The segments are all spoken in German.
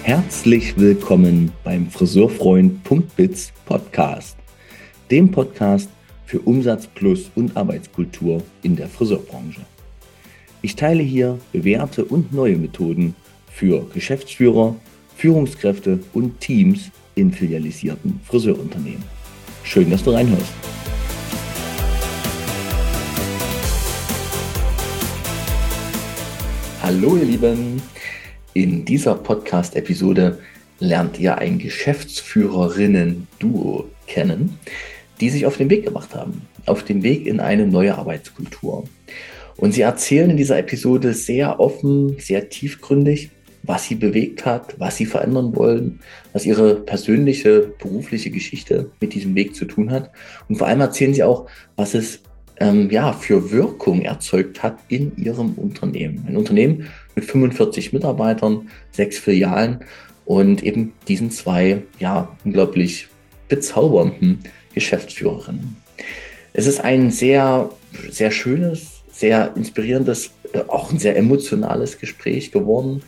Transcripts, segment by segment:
Herzlich willkommen beim Friseurfreund.biz Podcast, dem Podcast für Umsatz plus und Arbeitskultur in der Friseurbranche. Ich teile hier bewährte und neue Methoden für Geschäftsführer, Führungskräfte und Teams in filialisierten Friseurunternehmen. Schön, dass du reinhörst. Hallo ihr Lieben! In dieser Podcast-Episode lernt ihr ein Geschäftsführerinnen-Duo kennen, die sich auf den Weg gemacht haben, auf den Weg in eine neue Arbeitskultur. Und sie erzählen in dieser Episode sehr offen, sehr tiefgründig, was sie bewegt hat, was sie verändern wollen, was ihre persönliche, berufliche Geschichte mit diesem Weg zu tun hat. Und vor allem erzählen sie auch, was es für Wirkung erzeugt hat in ihrem Unternehmen. Ein Unternehmen mit 45 Mitarbeitern, 6 Filialen und eben diesen zwei, unglaublich bezaubernden Geschäftsführerinnen. Es ist ein sehr, sehr schönes, sehr inspirierendes, auch ein sehr emotionales Gespräch geworden.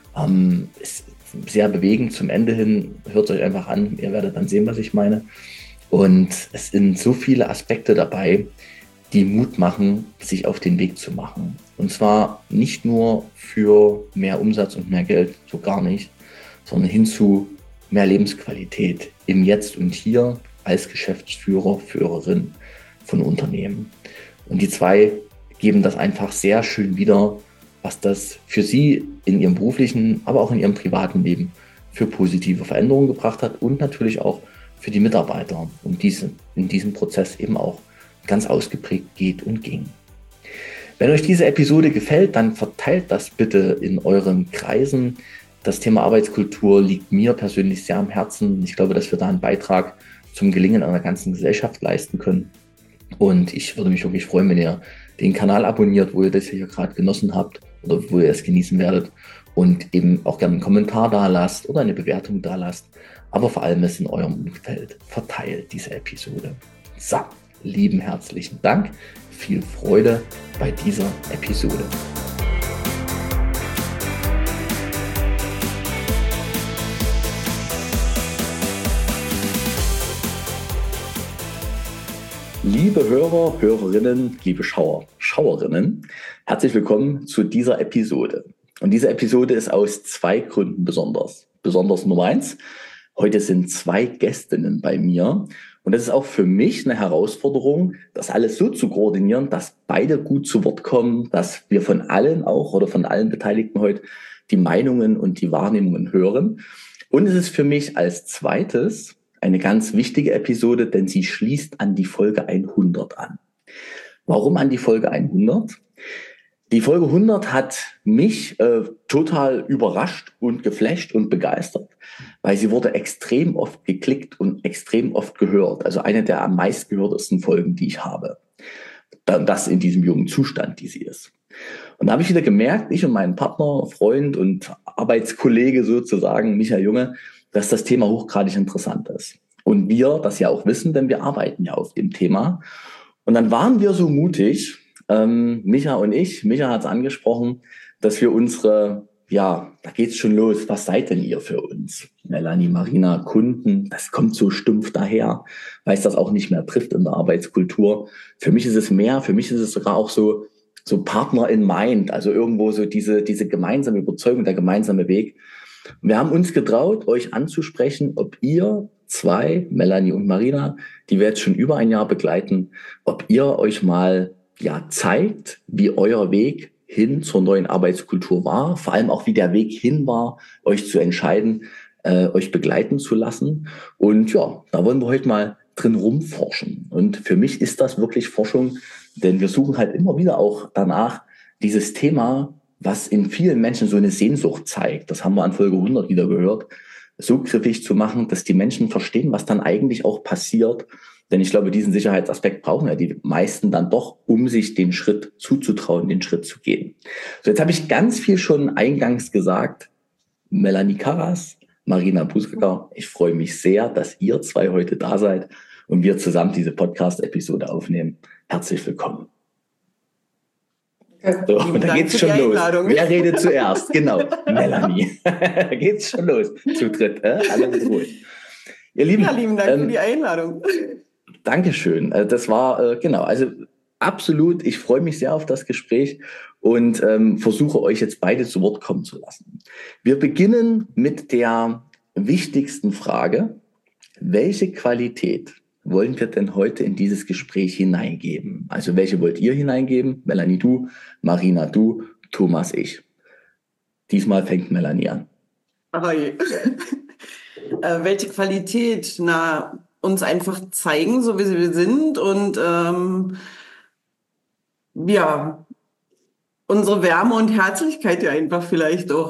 Ist sehr bewegend zum Ende hin. Hört es euch einfach an, ihr werdet dann sehen, was ich meine. Und es sind so viele Aspekte dabei, die Mut machen, sich auf den Weg zu machen. Und zwar nicht nur für mehr Umsatz und mehr Geld, so gar nicht, sondern hin zu mehr Lebensqualität im Jetzt und Hier als Geschäftsführer, Führerin von Unternehmen. Und die zwei geben das einfach sehr schön wieder, was das für sie in ihrem beruflichen, aber auch in ihrem privaten Leben für positive Veränderungen gebracht hat und natürlich auch für die Mitarbeiter und diese in diesem Prozess eben auch ganz ausgeprägt geht und ging. Wenn euch diese Episode gefällt, dann verteilt das bitte in euren Kreisen. Das Thema Arbeitskultur liegt mir persönlich sehr am Herzen. Ich glaube, dass wir da einen Beitrag zum Gelingen einer ganzen Gesellschaft leisten können. Und ich würde mich wirklich freuen, wenn ihr den Kanal abonniert, wo ihr das hier gerade genossen habt oder wo ihr es genießen werdet und eben auch gerne einen Kommentar da lasst oder eine Bewertung da lasst. Aber vor allem es in eurem Umfeld verteilt, diese Episode. So. Lieben herzlichen Dank, viel Freude bei dieser Episode. Liebe Hörer, Hörerinnen, liebe Schauerinnen, herzlich willkommen zu dieser Episode. Und diese Episode ist aus 2 Gründen besonders. Besonders Nummer 1, heute sind 2 Gästinnen bei mir. Und das ist auch für mich eine Herausforderung, das alles so zu koordinieren, dass beide gut zu Wort kommen, dass wir von allen auch oder von allen Beteiligten heute die Meinungen und die Wahrnehmungen hören. Und es ist für mich als zweites eine ganz wichtige Episode, denn sie schließt an die Folge 100 an. Warum an die Folge 100? Die Folge 100 hat mich total überrascht und geflasht und begeistert, weil sie wurde extrem oft geklickt und extrem oft gehört. Also eine der am meistgehörtesten Folgen, die ich habe. Das in diesem jungen Zustand, die sie ist. Und da habe ich wieder gemerkt, ich und mein Partner, Freund und Arbeitskollege sozusagen, Michael Junge, dass das Thema hochgradig interessant ist. Und wir das ja auch wissen, denn wir arbeiten ja auf dem Thema. Und dann waren wir so mutig, Micha und ich, Micha hat es angesprochen, dass wir unsere, da geht's schon los, was seid denn ihr für uns? Melanie, Marina, Kunden, das kommt so stumpf daher, weil es das auch nicht mehr trifft in der Arbeitskultur. Für mich ist es mehr, für mich ist es sogar auch so Partner in Mind, also irgendwo so diese gemeinsame Überzeugung, der gemeinsame Weg. Und wir haben uns getraut, euch anzusprechen, ob ihr 2, Melanie und Marina, die wir jetzt schon über ein Jahr begleiten, ob ihr euch mal zeigt, wie euer Weg hin zur neuen Arbeitskultur war, vor allem auch wie der Weg hin war, euch zu entscheiden, euch begleiten zu lassen. Und da wollen wir heute mal drin rumforschen. Und für mich ist das wirklich Forschung, denn wir suchen halt immer wieder auch danach dieses Thema, was in vielen Menschen so eine Sehnsucht zeigt. Das haben wir an Folge 100 wieder gehört, so griffig zu machen, dass die Menschen verstehen, was dann eigentlich auch passiert. Denn ich glaube, diesen Sicherheitsaspekt brauchen ja die meisten dann doch, um sich den Schritt zuzutrauen, den Schritt zu gehen. So, jetzt habe ich ganz viel schon eingangs gesagt. Melanie Karas, Marina Buskacker, ich freue mich sehr, dass ihr 2 heute da seid und wir zusammen diese Podcast-Episode aufnehmen. Herzlich willkommen. So, und da geht's schon los. Wer redet zuerst? Genau, Melanie. Da geht's schon los. Zu dritt, alles gut. Ihr Lieben, ja, lieben Dank für die Einladung. Dankeschön. Das war, genau, also absolut, ich freue mich sehr auf das Gespräch und versuche euch jetzt beide zu Wort kommen zu lassen. Wir beginnen mit der wichtigsten Frage. Welche Qualität wollen wir denn heute in dieses Gespräch hineingeben? Also welche wollt ihr hineingeben? Melanie, du, Marina, du, Thomas, ich. Diesmal fängt Melanie an. Oh je. Welche Qualität? Na, uns einfach zeigen, so wie wir sind und ja, unsere Wärme und Herzlichkeit ja einfach vielleicht auch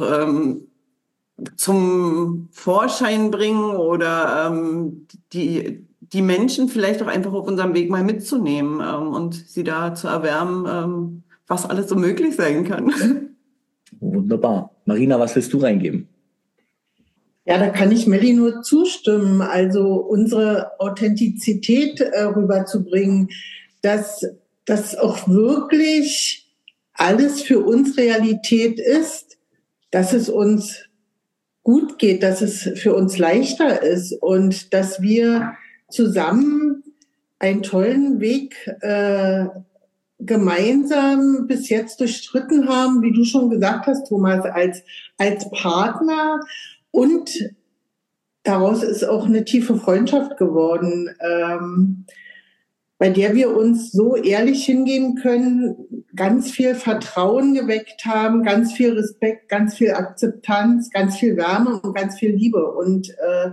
zum Vorschein bringen oder die Menschen vielleicht auch einfach auf unserem Weg mal mitzunehmen und sie da zu erwärmen, was alles so möglich sein kann. Wunderbar. Marina, was willst du reingeben? Ja, da kann ich Melli nur zustimmen. Also unsere Authentizität rüberzubringen, dass das auch wirklich alles für uns Realität ist, dass es uns gut geht, dass es für uns leichter ist und dass wir zusammen einen tollen Weg gemeinsam bis jetzt durchstritten haben, wie du schon gesagt hast, Thomas, als Partner. Und daraus ist auch eine tiefe Freundschaft geworden, bei der wir uns so ehrlich hingeben können, ganz viel Vertrauen geweckt haben, ganz viel Respekt, ganz viel Akzeptanz, ganz viel Wärme und ganz viel Liebe. Und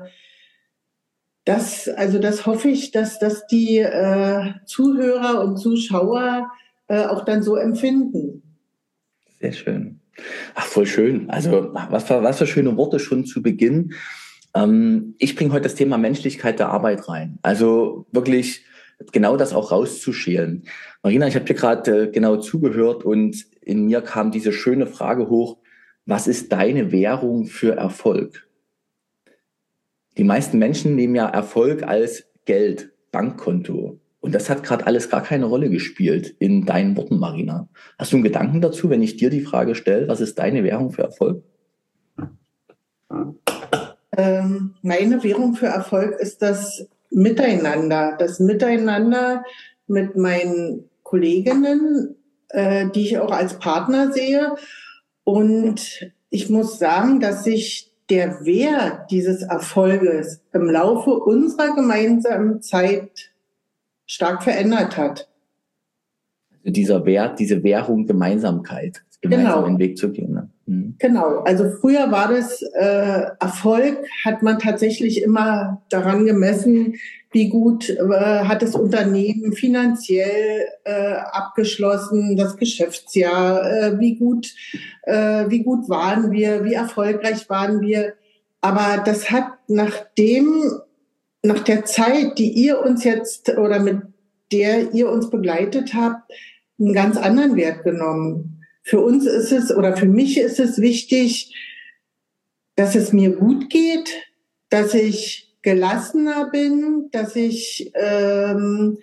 das hoffe ich, dass das die Zuhörer und Zuschauer auch dann so empfinden. Sehr schön. Ach, voll schön. Also was für schöne Worte schon zu Beginn. Ich bringe heute das Thema Menschlichkeit der Arbeit rein. Also wirklich genau das auch rauszuschälen. Marina, ich habe dir gerade genau zugehört und in mir kam diese schöne Frage hoch, was ist deine Währung für Erfolg? Die meisten Menschen nehmen ja Erfolg als Geld, Bankkonto. Und das hat gerade alles gar keine Rolle gespielt in deinen Worten, Marina. Hast du einen Gedanken dazu, wenn ich dir die Frage stelle, was ist deine Währung für Erfolg? Meine Währung für Erfolg ist das Miteinander. Das Miteinander mit meinen Kolleginnen, die ich auch als Partner sehe. Und ich muss sagen, dass sich der Wert dieses Erfolges im Laufe unserer gemeinsamen Zeit stark verändert hat. Also dieser Wert, diese Währung Gemeinsamkeit, gemeinsam den Weg zu gehen. Ne? Mhm. Genau, also früher war das Erfolg, hat man tatsächlich immer daran gemessen, wie gut hat das Unternehmen finanziell abgeschlossen, das Geschäftsjahr, wie gut waren wir, wie erfolgreich waren wir. Aber das hat nach der Zeit, die ihr uns jetzt oder mit der ihr uns begleitet habt, einen ganz anderen Wert genommen. Für uns ist es oder für mich ist es wichtig, dass es mir gut geht, dass ich gelassener bin, dass ich einen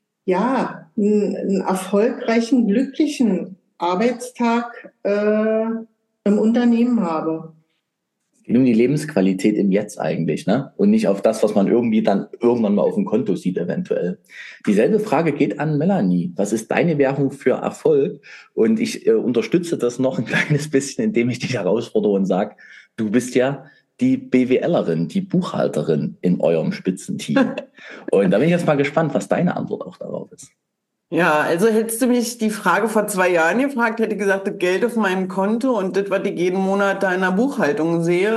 erfolgreichen, glücklichen Arbeitstag im Unternehmen habe. Um die Lebensqualität im Jetzt eigentlich, ne? Und nicht auf das, was man irgendwie dann irgendwann mal auf dem Konto sieht, eventuell. Dieselbe Frage geht an Melanie. Was ist deine Währung für Erfolg? Und ich unterstütze das noch ein kleines bisschen, indem ich dich herausfordere und sage, du bist ja die BWLerin, die Buchhalterin in eurem Spitzenteam. Und da bin ich jetzt mal gespannt, was deine Antwort auch darauf ist. Ja, also hättest du mich die Frage vor 2 Jahren gefragt, hätte ich gesagt, das Geld auf meinem Konto und das, was ich jeden Monat da in der Buchhaltung sehe.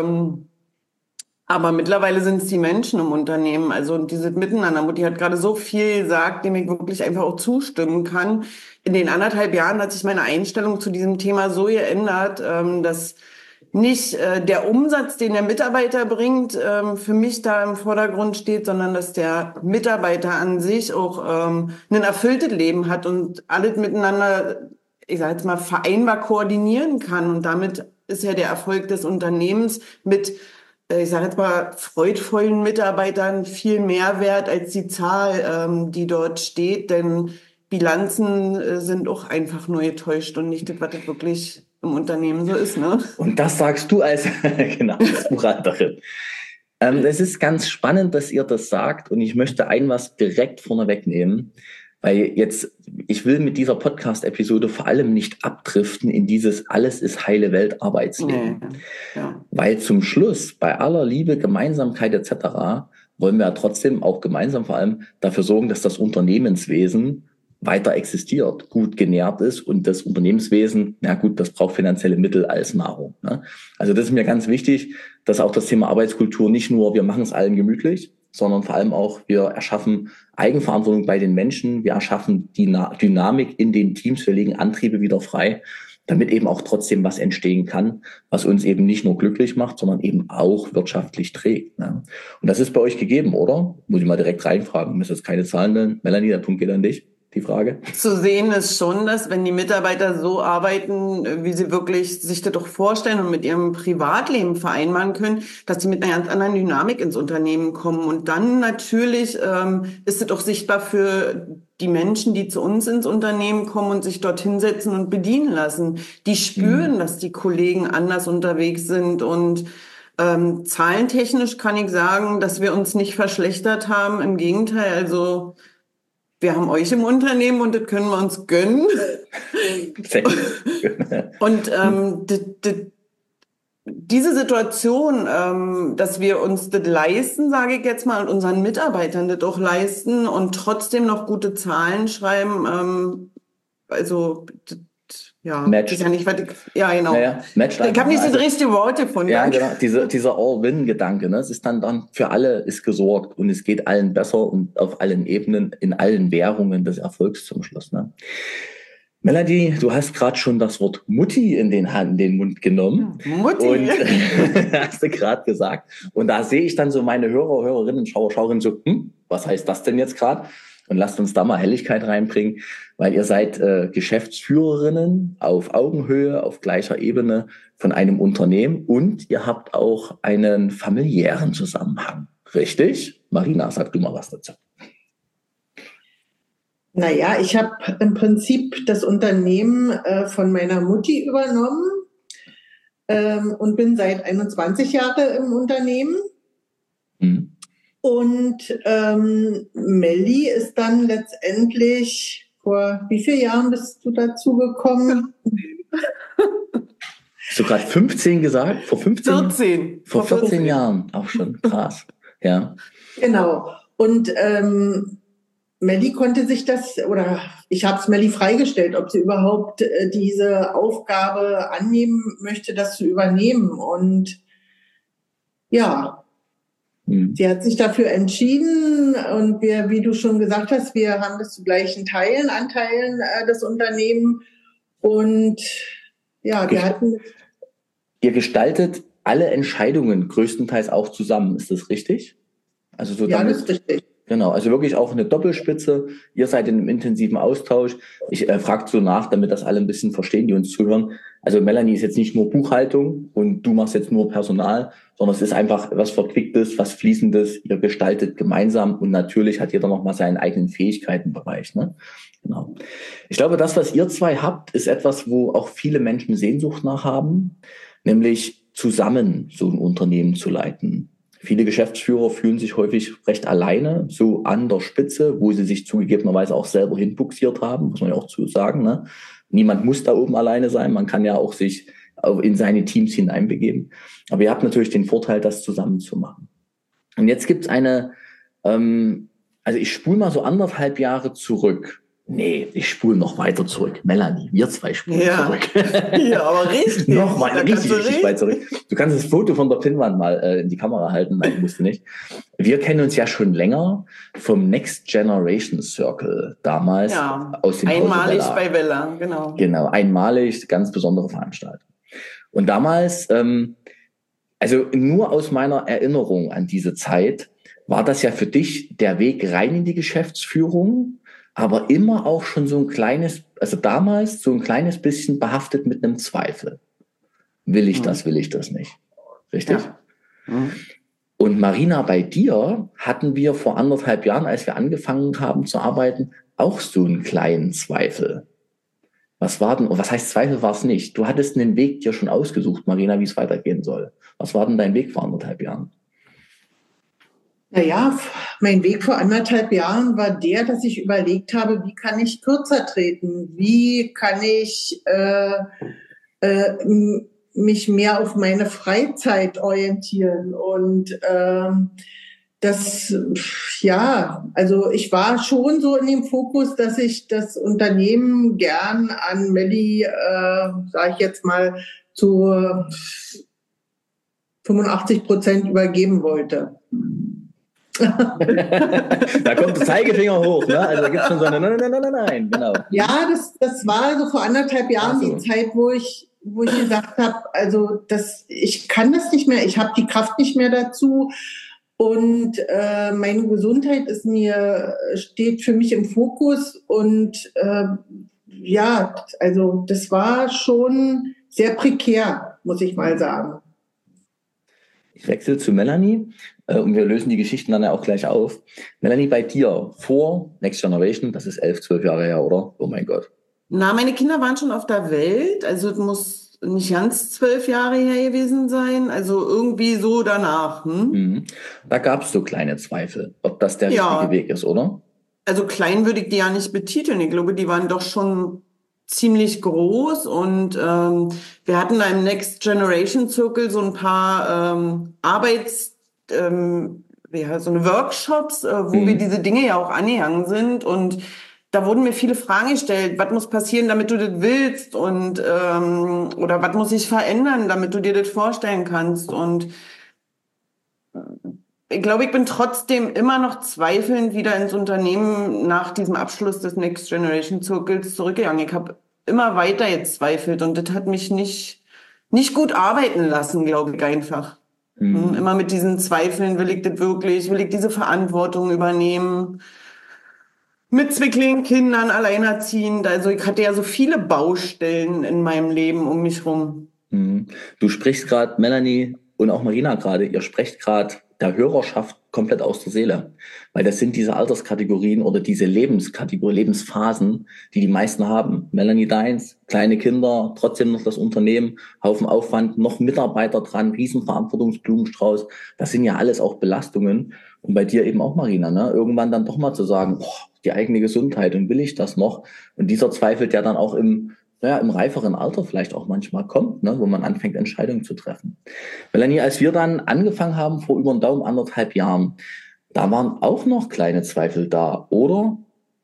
Aber mittlerweile sind es die Menschen im Unternehmen, also dieses Miteinander. Mutti hat gerade so viel gesagt, dem ich wirklich einfach auch zustimmen kann. In den 1,5 Jahren hat sich meine Einstellung zu diesem Thema so geändert, dass nicht der Umsatz, den der Mitarbeiter bringt, für mich da im Vordergrund steht, sondern dass der Mitarbeiter an sich auch ein erfülltes Leben hat und alles miteinander, ich sage jetzt mal, vereinbar koordinieren kann. Und damit ist ja der Erfolg des Unternehmens mit, ich sage jetzt mal, freudvollen Mitarbeitern viel mehr wert als die Zahl, die dort steht. Denn Bilanzen sind auch einfach nur getäuscht und nicht das, was das wirklich im Unternehmen so ist, ne? Und das sagst du als, genau, als Buchhalterin. Es ist ganz spannend, dass ihr das sagt, und ich möchte was direkt vorne wegnehmen, weil jetzt, ich will mit dieser Podcast-Episode vor allem nicht abdriften in dieses alles ist heile Welt Arbeitsleben. Nee, ja. Weil zum Schluss, bei aller Liebe, Gemeinsamkeit etc., wollen wir ja trotzdem auch gemeinsam vor allem dafür sorgen, dass das Unternehmenswesen weiter existiert, gut genährt ist, und das Unternehmenswesen, na gut, das braucht finanzielle Mittel als Nahrung. Ne? Also das ist mir ganz wichtig, dass auch das Thema Arbeitskultur nicht nur, wir machen es allen gemütlich, sondern vor allem auch, wir erschaffen Eigenverantwortung bei den Menschen, wir erschaffen die Dynamik in den Teams, wir legen Antriebe wieder frei, damit eben auch trotzdem was entstehen kann, was uns eben nicht nur glücklich macht, sondern eben auch wirtschaftlich trägt. Ne? Und das ist bei euch gegeben, oder? Muss ich mal direkt reinfragen, müssen jetzt keine Zahlen nennen. Melanie, der Punkt geht an dich. Die Frage? Zu sehen ist schon, dass wenn die Mitarbeiter so arbeiten, wie sie wirklich sich das doch vorstellen und mit ihrem Privatleben vereinbaren können, dass sie mit einer ganz anderen Dynamik ins Unternehmen kommen. Und dann natürlich ist es auch sichtbar für die Menschen, die zu uns ins Unternehmen kommen und sich dort hinsetzen und bedienen lassen. Die spüren, dass die Kollegen anders unterwegs sind, und zahlentechnisch kann ich sagen, dass wir uns nicht verschlechtert haben. Im Gegenteil, also wir haben euch im Unternehmen und das können wir uns gönnen. Und diese Situation, dass wir uns das leisten, sage ich jetzt mal, und unseren Mitarbeitern das auch leisten und trotzdem noch gute Zahlen schreiben, also ja, Match. ist ja nicht, was ich, ja genau. Naja, ich habe nicht das richtige Wort gefunden. Ja, genau, dieser All-Win-Gedanke, ne? Es ist dann für alle ist gesorgt, und es geht allen besser und auf allen Ebenen, in allen Währungen des Erfolgs zum Schluss. Ne? Melanie, du hast gerade schon das Wort Mutti in den Mund genommen. Mutti. Und hast du gerade gesagt. Und da sehe ich dann so meine Hörerinnen, Schauerinnen so, was heißt das denn jetzt gerade? Und lasst uns da mal Helligkeit reinbringen, weil ihr seid Geschäftsführerinnen auf Augenhöhe, auf gleicher Ebene von einem Unternehmen, und ihr habt auch einen familiären Zusammenhang. Richtig? Marina, sag du mal was dazu. Naja, ich habe im Prinzip das Unternehmen von meiner Mutti übernommen und bin seit 21 Jahren im Unternehmen. Und Melli ist dann letztendlich, vor wie vielen Jahren bist du dazu gekommen? Hast du gerade 15 gesagt? Vor 15? 14. Vor 14 Jahren, auch schon krass. Ja. Genau. Und Melli konnte sich das, oder ich habe es Melli freigestellt, ob sie überhaupt diese Aufgabe annehmen möchte, das zu übernehmen. Und ja, sie hat sich dafür entschieden, und wir, wie du schon gesagt hast, wir haben das zu gleichen Anteilen des Unternehmens. Und ja, wir hatten... Ihr gestaltet alle Entscheidungen größtenteils auch zusammen, ist das richtig? Also so ja, das ist richtig. Genau, also wirklich auch eine Doppelspitze. Ihr seid in einem intensiven Austausch. Ich frage so nach, damit das alle ein bisschen verstehen, die uns zuhören. Also Melanie ist jetzt nicht nur Buchhaltung und du machst jetzt nur Personal, sondern es ist einfach was Verquicktes, was Fließendes. Ihr gestaltet gemeinsam, und natürlich hat jeder noch mal seinen eigenen Fähigkeitenbereich. Ne? Genau. Ich glaube, das, was ihr zwei habt, ist etwas, wo auch viele Menschen Sehnsucht nach haben, nämlich zusammen so ein Unternehmen zu leiten. Viele Geschäftsführer fühlen sich häufig recht alleine, so an der Spitze, wo sie sich zugegebenerweise auch selber hinbuxiert haben, muss man ja auch zu sagen. Ne? Niemand muss da oben alleine sein, man kann ja auch sich in seine Teams hineinbegeben. Aber ihr habt natürlich den Vorteil, das zusammen zu machen. Und jetzt gibt's also ich spule mal so 1,5 Jahre zurück. Nee, ich spule noch weiter zurück. Melanie, wir zwei spulen zurück. Ja, aber richtig. Nochmal richtig weit zurück. Du kannst das Foto von der Pinnwand mal in die Kamera halten. Nein, musst du nicht. Wir kennen uns ja schon länger vom Next Generation Circle damals. Ja, aus dem einmalig bei Wella, genau. Genau, einmalig, ganz besondere Veranstaltung. Und damals, also nur aus meiner Erinnerung an diese Zeit, war das ja für dich der Weg rein in die Geschäftsführung, aber immer auch schon so ein kleines, also damals so ein kleines bisschen behaftet mit einem Zweifel. Will ich das nicht? Richtig? Ja. Mhm. Und Marina, bei dir hatten wir vor 1,5 Jahren, als wir angefangen haben zu arbeiten, auch so einen kleinen Zweifel. Was heißt Zweifel war es nicht? Du hattest einen Weg dir schon ausgesucht, Marina, wie es weitergehen soll. Was war denn dein Weg vor 1,5 Jahren? Naja, mein Weg vor 1,5 Jahren war der, dass ich überlegt habe, wie kann ich kürzer treten? Wie kann ich mich mehr auf meine Freizeit orientieren? Und also ich war schon so in dem Fokus, dass ich das Unternehmen gern an Melli, sage ich jetzt mal, zu 85% übergeben wollte. Da kommt der Zeigefinger hoch, ne? Also da gibt es schon so eine Nein, genau. Ja, das war so vor 1,5 Jahren die Zeit, wo ich gesagt habe, also ich kann das nicht mehr, ich habe die Kraft nicht mehr dazu. Und meine Gesundheit steht für mich im Fokus. Und also das war schon sehr prekär, muss ich mal sagen. Ich wechsle zu Melanie und wir lösen die Geschichten dann ja auch gleich auf. Melanie, bei dir vor Next Generation, das ist 11, 12 Jahre her, oder? Oh mein Gott. Na, meine Kinder waren schon auf der Welt, also es muss nicht ganz 12 Jahre her gewesen sein, also irgendwie so danach. Da gab es so kleine Zweifel, ob das der richtige Weg ist, oder? Also klein würde ich die ja nicht betiteln. Ich glaube, die waren doch schon ziemlich groß und wir hatten da im Next Generation Circle so ein paar so eine Workshops, wo wir diese Dinge ja auch angegangen sind und da wurden mir viele Fragen gestellt. Was muss passieren, damit du das willst und oder was muss sich verändern, damit du dir das vorstellen kannst und ich glaube, ich bin trotzdem immer noch zweifelnd wieder ins Unternehmen nach diesem Abschluss des Next Generation Circles zurückgegangen. Ich habe immer weiter jetzt zweifelt und das hat mich nicht gut arbeiten lassen, glaube ich einfach. Immer mit diesen Zweifeln, will ich das wirklich, will ich diese Verantwortung übernehmen? Mit Zwillingskindern, alleinerziehend. Also ich hatte ja so viele Baustellen in meinem Leben um mich rum. Du sprichst gerade, Melanie und auch Marina gerade, ihr sprecht gerade der Hörerschaft komplett aus der Seele. Weil das sind diese Alterskategorien oder diese Lebensphasen, die meisten haben. Melanie deins, kleine Kinder, trotzdem noch das Unternehmen, Haufen Aufwand, noch Mitarbeiter dran, Riesenverantwortungsblumenstrauß. Das sind ja alles auch Belastungen. Und bei dir eben auch, Marina, ne? Irgendwann dann doch mal zu sagen, die eigene Gesundheit und will ich das noch? Und dieser Zweifel, der dann auch im reiferen Alter vielleicht auch manchmal kommt, ne, wo man anfängt, Entscheidungen zu treffen. Melanie, als wir dann angefangen haben, vor über den Daumen 1,5 Jahren, da waren auch noch kleine Zweifel da, oder?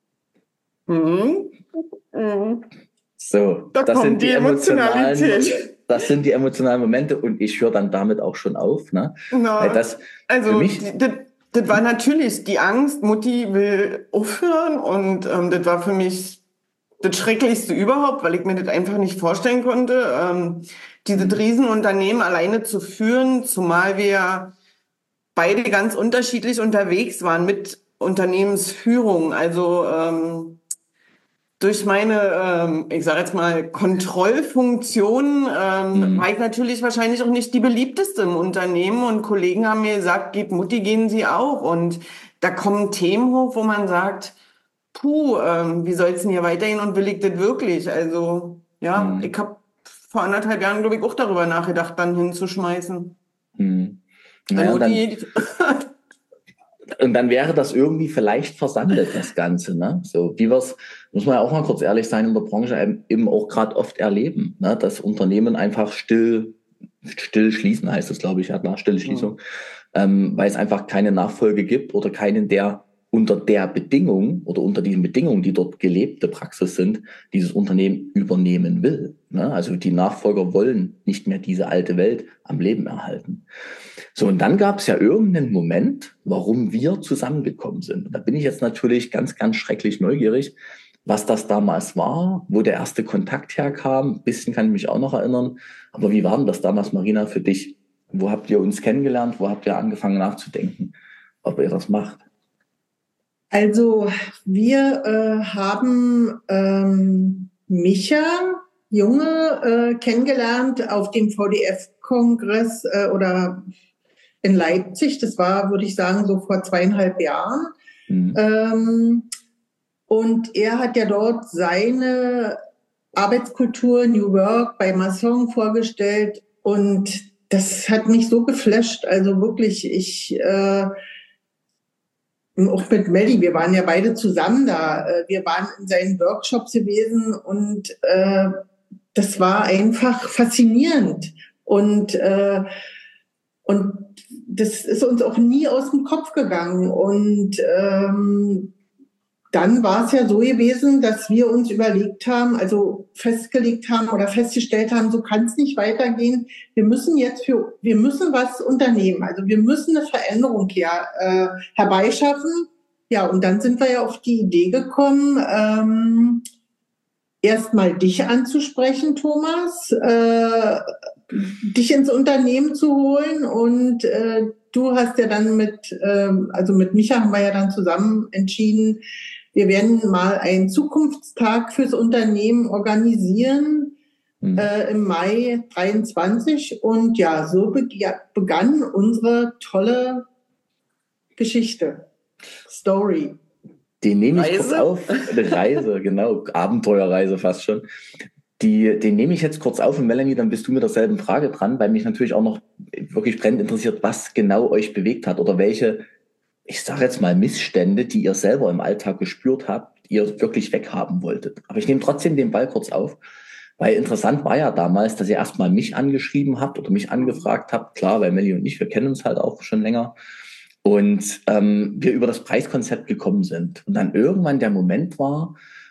So, das sind die Emotionalität. Das sind die emotionalen Momente und ich höre dann damit auch schon auf. Ne? No, das war natürlich die Angst, Mutti will aufhören und das war für mich das Schrecklichste überhaupt, weil ich mir das einfach nicht vorstellen konnte, dieses Riesenunternehmen alleine zu führen, zumal wir beide ganz unterschiedlich unterwegs waren mit Unternehmensführung. Also durch meine, ich sage jetzt mal, Kontrollfunktion war ich natürlich wahrscheinlich auch nicht die beliebteste im Unternehmen und Kollegen haben mir gesagt, geht Mutti, gehen Sie auch. Und da kommen Themen hoch, wo man sagt, wie soll es denn hier weitergehen und will ich das wirklich? Also, ja, ich habe vor 1,5 Jahren, glaube ich, auch darüber nachgedacht, dann hinzuschmeißen. Und dann wäre das irgendwie vielleicht versandet, das Ganze, ne? So, wie wir es, muss man ja auch mal kurz ehrlich sein, in der Branche eben auch gerade oft erleben, ne? Dass Unternehmen einfach still schließen, heißt das, glaube ich, stille Schließung, weil es einfach keine Nachfolge gibt oder keinen, der unter der Bedingung oder unter diesen Bedingungen, die dort gelebte Praxis sind, dieses Unternehmen übernehmen will. Ne? Also die Nachfolger wollen nicht mehr diese alte Welt am Leben erhalten. So, und dann gab es ja irgendeinen Moment, warum wir zusammengekommen sind. Und da bin ich jetzt natürlich ganz, ganz schrecklich neugierig, was das damals war, wo der erste Kontakt herkam. Ein bisschen kann ich mich auch noch erinnern. Aber wie war denn das damals, Marina, für dich? Wo habt ihr uns kennengelernt? Wo habt ihr angefangen nachzudenken, ob ihr das macht? Also wir haben Micha Junge kennengelernt auf dem VDF-Kongress oder in Leipzig. Das war, würde ich sagen, so vor 2,5 Jahren. Und er hat ja dort seine Arbeitskultur New Work bei Masson vorgestellt. Und das hat mich so geflasht. Also wirklich, auch mit Melli, wir waren ja beide zusammen da. Wir waren in seinen Workshops gewesen und das war einfach faszinierend. Und das ist uns auch nie aus dem Kopf gegangen. Und dann war es ja so gewesen, dass wir uns überlegt haben, also festgelegt haben oder festgestellt haben, so kann es nicht weitergehen. Wir müssen was unternehmen. Also wir müssen eine Veränderung hier herbeischaffen. Ja, und dann sind wir ja auf die Idee gekommen, erstmal dich anzusprechen, Thomas, dich ins Unternehmen zu holen. Und du hast ja dann mit Micha haben wir ja dann zusammen entschieden, wir werden mal einen Zukunftstag fürs Unternehmen organisieren im Mai 23. Und ja, so begann unsere tolle Geschichte, Story. Den nehme ich kurz auf. Eine Reise, genau. Abenteuerreise fast schon. Den nehme ich jetzt kurz auf. Und Melanie, dann bist du mit derselben Frage dran, weil mich natürlich auch noch wirklich brennend interessiert, was genau euch bewegt hat oder welche, ich sage jetzt mal, Missstände, die ihr selber im Alltag gespürt habt, ihr wirklich weghaben wolltet. Aber ich nehme trotzdem den Ball kurz auf, weil interessant war ja damals, dass ihr erstmal mich angeschrieben habt oder mich angefragt habt. Klar, weil Melli und ich, wir kennen uns halt auch schon länger. Und wir über das Preiskonzept gekommen sind. Und dann irgendwann der Moment war,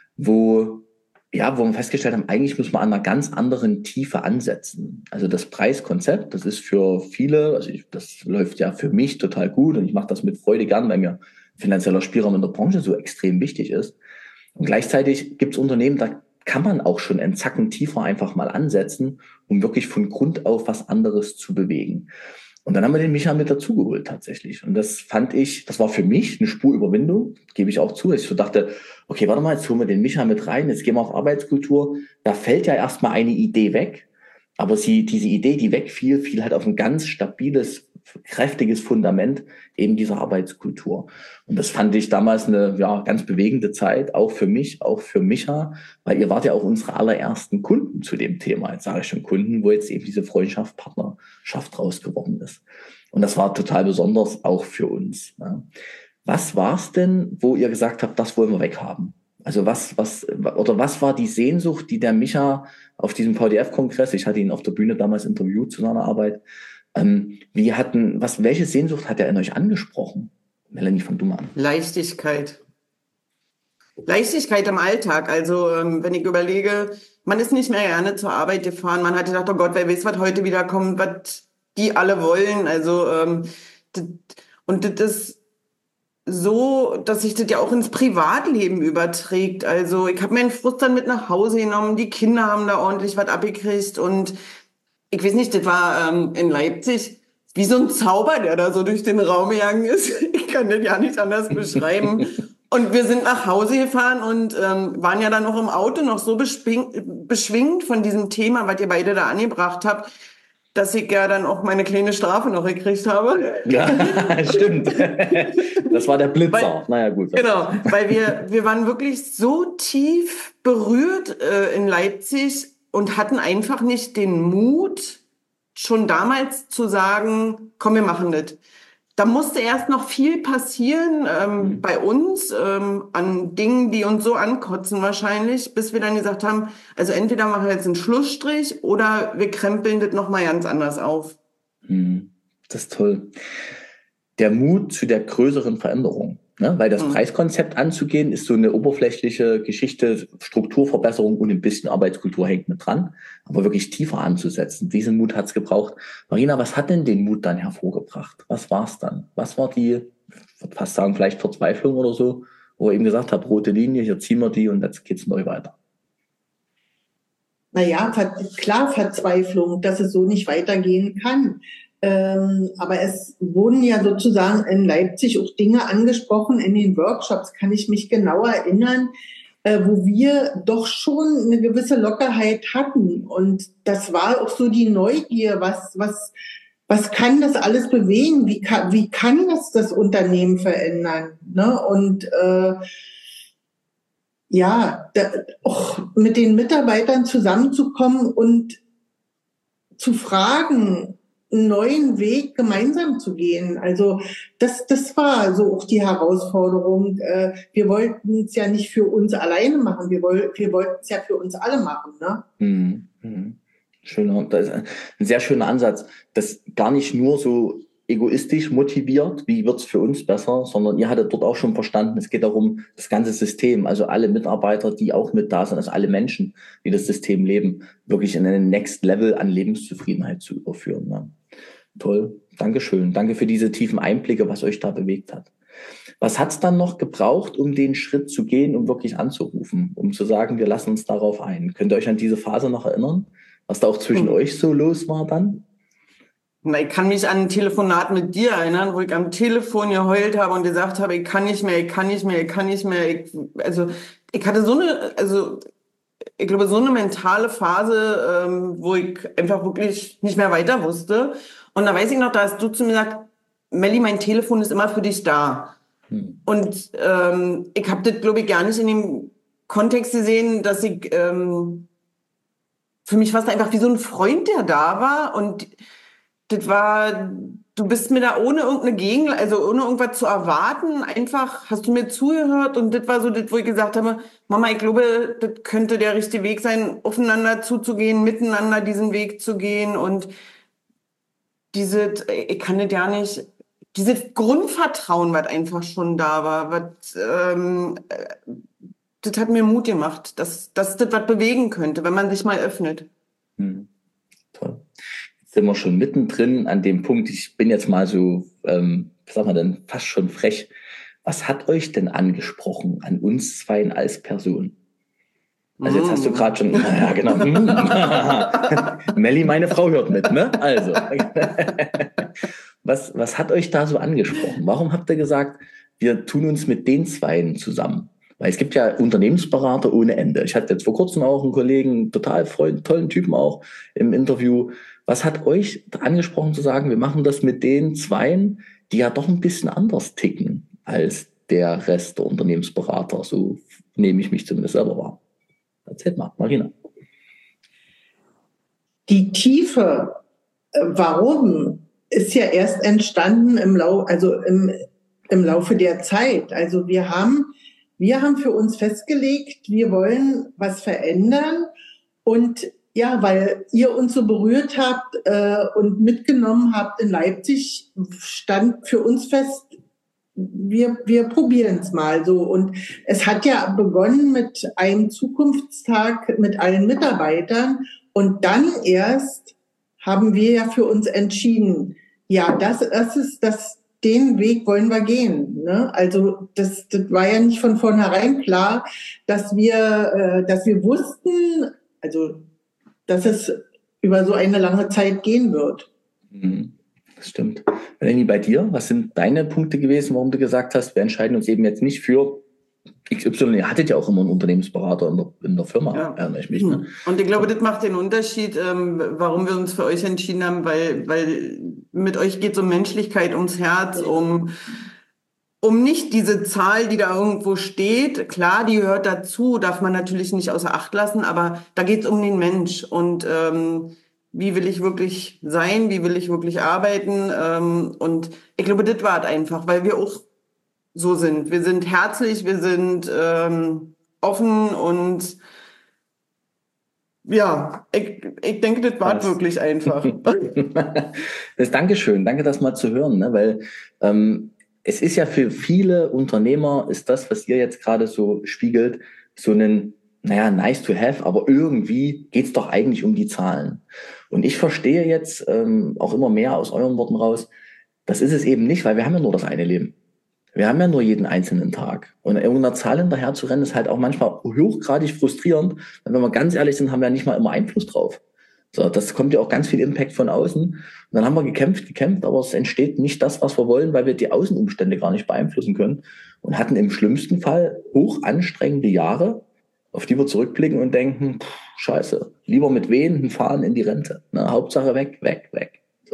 wo wir festgestellt haben, eigentlich muss man an einer ganz anderen Tiefe ansetzen. Also das Preiskonzept, das ist für viele, das läuft ja für mich total gut und ich mache das mit Freude gern, weil mir finanzieller Spielraum in der Branche so extrem wichtig ist. Und gleichzeitig gibt es Unternehmen, da kann man auch schon einen Zacken tiefer einfach mal ansetzen, um wirklich von Grund auf was anderes zu bewegen. Und dann haben wir den Micha mit dazugeholt tatsächlich. Und das war für mich eine Spur Überwindung, gebe ich auch zu. Ich so dachte, okay, warte mal, jetzt holen wir den Micha mit rein, jetzt gehen wir auf Arbeitskultur. Da fällt ja erstmal eine Idee weg. Aber diese Idee, die wegfiel, fiel halt auf ein ganz stabiles, kräftiges Fundament eben dieser Arbeitskultur. Und das fand ich damals eine ganz bewegende Zeit, auch für mich, auch für Micha, weil ihr wart ja auch unsere allerersten Kunden zu dem Thema. Jetzt sage ich schon Kunden, wo jetzt eben diese Freundschaft, Partnerschaft raus geworden ist. Und das war total besonders auch für uns. Ja. Was war es denn, wo ihr gesagt habt, das wollen wir weghaben? Also was war die Sehnsucht, die der Micha auf diesem VDF-Kongress, ich hatte ihn auf der Bühne damals interviewt zu seiner Arbeit, welche Sehnsucht hat er in euch angesprochen? Melanie, fang du mal an. Leichtigkeit im Alltag. Also wenn ich überlege, man ist nicht mehr gerne zur Arbeit gefahren. Man hat gedacht, oh Gott, wer weiß, was heute wieder kommt, was die alle wollen. Also und das ist so, dass sich das ja auch ins Privatleben überträgt. Also ich habe meinen Frust dann mit nach Hause genommen. Die Kinder haben da ordentlich was abgekriegt und ich weiß nicht, das war in Leipzig wie so ein Zauber, der da so durch den Raum gegangen ist. Ich kann das ja nicht anders beschreiben. Und wir sind nach Hause gefahren und waren ja dann noch im Auto noch so beschwingt von diesem Thema, was ihr beide da angebracht habt, dass ich ja dann auch meine kleine Strafe noch gekriegt habe. Ja, stimmt. Das war der Blitzer. Naja, gut. Genau, weil wir waren wirklich so tief berührt in Leipzig und hatten einfach nicht den Mut, schon damals zu sagen, komm, wir machen das. Da musste erst noch viel passieren bei uns an Dingen, die uns so ankotzen wahrscheinlich, bis wir dann gesagt haben, also entweder machen wir jetzt einen Schlussstrich oder wir krempeln das nochmal ganz anders auf. Das ist toll. Der Mut zu der größeren Veränderung. Ne? Weil das Preiskonzept anzugehen, ist so eine oberflächliche Geschichte, Strukturverbesserung und ein bisschen Arbeitskultur hängt mit dran. Aber wirklich tiefer anzusetzen, diesen Mut hat's gebraucht. Marina, was hat denn den Mut dann hervorgebracht? Was war's dann? Was war die, ich würde fast sagen, vielleicht Verzweiflung oder so, wo ihr eben gesagt habt, rote Linie, hier ziehen wir die und jetzt geht's neu weiter? Naja, klar Verzweiflung, dass es so nicht weitergehen kann. Aber es wurden ja sozusagen in Leipzig auch Dinge angesprochen in den Workshops, kann ich mich genau erinnern, wo wir doch schon eine gewisse Lockerheit hatten. Und das war auch so die Neugier, was kann das alles bewegen? Wie kann das Unternehmen verändern? Ne? Und auch mit den Mitarbeitern zusammenzukommen und zu fragen, einen neuen Weg gemeinsam zu gehen. Also das war so auch die Herausforderung. Wir wollten es ja nicht für uns alleine machen, wir wollten es ja für uns alle machen. Ne? Das ist ein sehr schöner Ansatz, das gar nicht nur so egoistisch motiviert, wie wird's für uns besser, sondern ihr hattet dort auch schon verstanden, es geht darum, das ganze System, also alle Mitarbeiter, die auch mit da sind, also alle Menschen, die das System leben, wirklich in einen Next Level an Lebenszufriedenheit zu überführen. Ne? Toll, Dankeschön. Danke für diese tiefen Einblicke, was euch da bewegt hat. Was hat's dann noch gebraucht, um den Schritt zu gehen, um wirklich anzurufen, um zu sagen, wir lassen uns darauf ein? Könnt ihr euch an diese Phase noch erinnern, was da auch zwischen euch so los war dann? Na, ich kann mich an ein Telefonat mit dir erinnern, wo ich am Telefon geheult habe und gesagt habe, ich kann nicht mehr. Ich hatte ich glaube, so eine mentale Phase, wo ich einfach wirklich nicht mehr weiter wusste. Und da weiß ich noch, da hast du zu mir gesagt, Melli, mein Telefon ist immer für dich da. Und ich habe das, glaube ich, gar nicht in dem Kontext gesehen, dass ich für mich war es einfach wie so ein Freund, der da war. Und das war, du bist mir da ohne ohne irgendwas zu erwarten, einfach hast du mir zugehört und das war so das, wo ich gesagt habe, Mama, ich glaube, das könnte der richtige Weg sein, aufeinander zuzugehen, miteinander diesen Weg zu gehen und ich kann das ja nicht, dieses Grundvertrauen, was einfach schon da war, das hat mir Mut gemacht, dass das was bewegen könnte, wenn man sich mal öffnet. Toll. Sind wir schon mittendrin an dem Punkt, ich bin jetzt mal so, was sagen wir denn, fast schon frech. Was hat euch denn angesprochen an uns zweien als Person? Also jetzt hast du gerade schon, ja genau, Melli, meine Frau hört mit, ne? Also, was hat euch da so angesprochen? Warum habt ihr gesagt, wir tun uns mit den Zweien zusammen? Weil es gibt ja Unternehmensberater ohne Ende. Ich hatte jetzt vor kurzem auch einen Kollegen, total tollen Typen auch im Interview. Was hat euch angesprochen zu sagen, wir machen das mit den Zweien, die ja doch ein bisschen anders ticken als der Rest der Unternehmensberater? So nehme ich mich zumindest selber wahr. Erzählt mal, Marina. Die Tiefe, warum, ist ja erst entstanden im Laufe der Zeit. Also wir haben für uns festgelegt, wir wollen was verändern und ja, weil ihr uns so berührt habt und mitgenommen habt in Leipzig, stand für uns fest, wir probieren es mal so. Und es hat ja begonnen mit einem Zukunftstag mit allen Mitarbeitern und dann erst haben wir ja für uns entschieden, ja, den Weg wollen wir gehen. Ne? Also das war ja nicht von vornherein klar, dass wir wussten, also dass es über so eine lange Zeit gehen wird. Das stimmt. Melanie, bei dir, was sind deine Punkte gewesen, warum du gesagt hast, wir entscheiden uns eben jetzt nicht für XY? Ihr hattet ja auch immer einen Unternehmensberater in der Firma, ja. Erinnere ich mich. Ne? Und ich glaube, das macht den Unterschied, warum wir uns für euch entschieden haben, weil mit euch geht es um Menschlichkeit, ums Herz, um nicht diese Zahl, die da irgendwo steht. Klar, die gehört dazu, darf man natürlich nicht außer Acht lassen, aber da geht es um den Mensch und wie will ich wirklich sein, wie will ich wirklich arbeiten und ich glaube, das war es einfach, weil wir auch so sind. Wir sind herzlich, wir sind offen und ja, ich denke, das war wirklich einfach. Das Dankeschön, danke, das mal zu hören, ne? Weil es ist ja für viele Unternehmer, ist das, was ihr jetzt gerade so spiegelt, so ein, nice to have, aber irgendwie geht's doch eigentlich um die Zahlen. Und ich verstehe jetzt auch immer mehr aus euren Worten raus, das ist es eben nicht, weil wir haben ja nur das eine Leben. Wir haben ja nur jeden einzelnen Tag. Und irgendeiner Zahl hinterher zu rennen, ist halt auch manchmal hochgradig frustrierend. Wenn wir mal ganz ehrlich sind, haben wir ja nicht mal immer Einfluss drauf. So, das kommt ja auch ganz viel Impact von außen. Und dann haben wir gekämpft, aber es entsteht nicht das, was wir wollen, weil wir die Außenumstände gar nicht beeinflussen können. Und hatten im schlimmsten Fall hoch anstrengende Jahre, auf die wir zurückblicken und denken, scheiße, lieber mit wehenden Fahnen in die Rente. Ne? Hauptsache weg. So,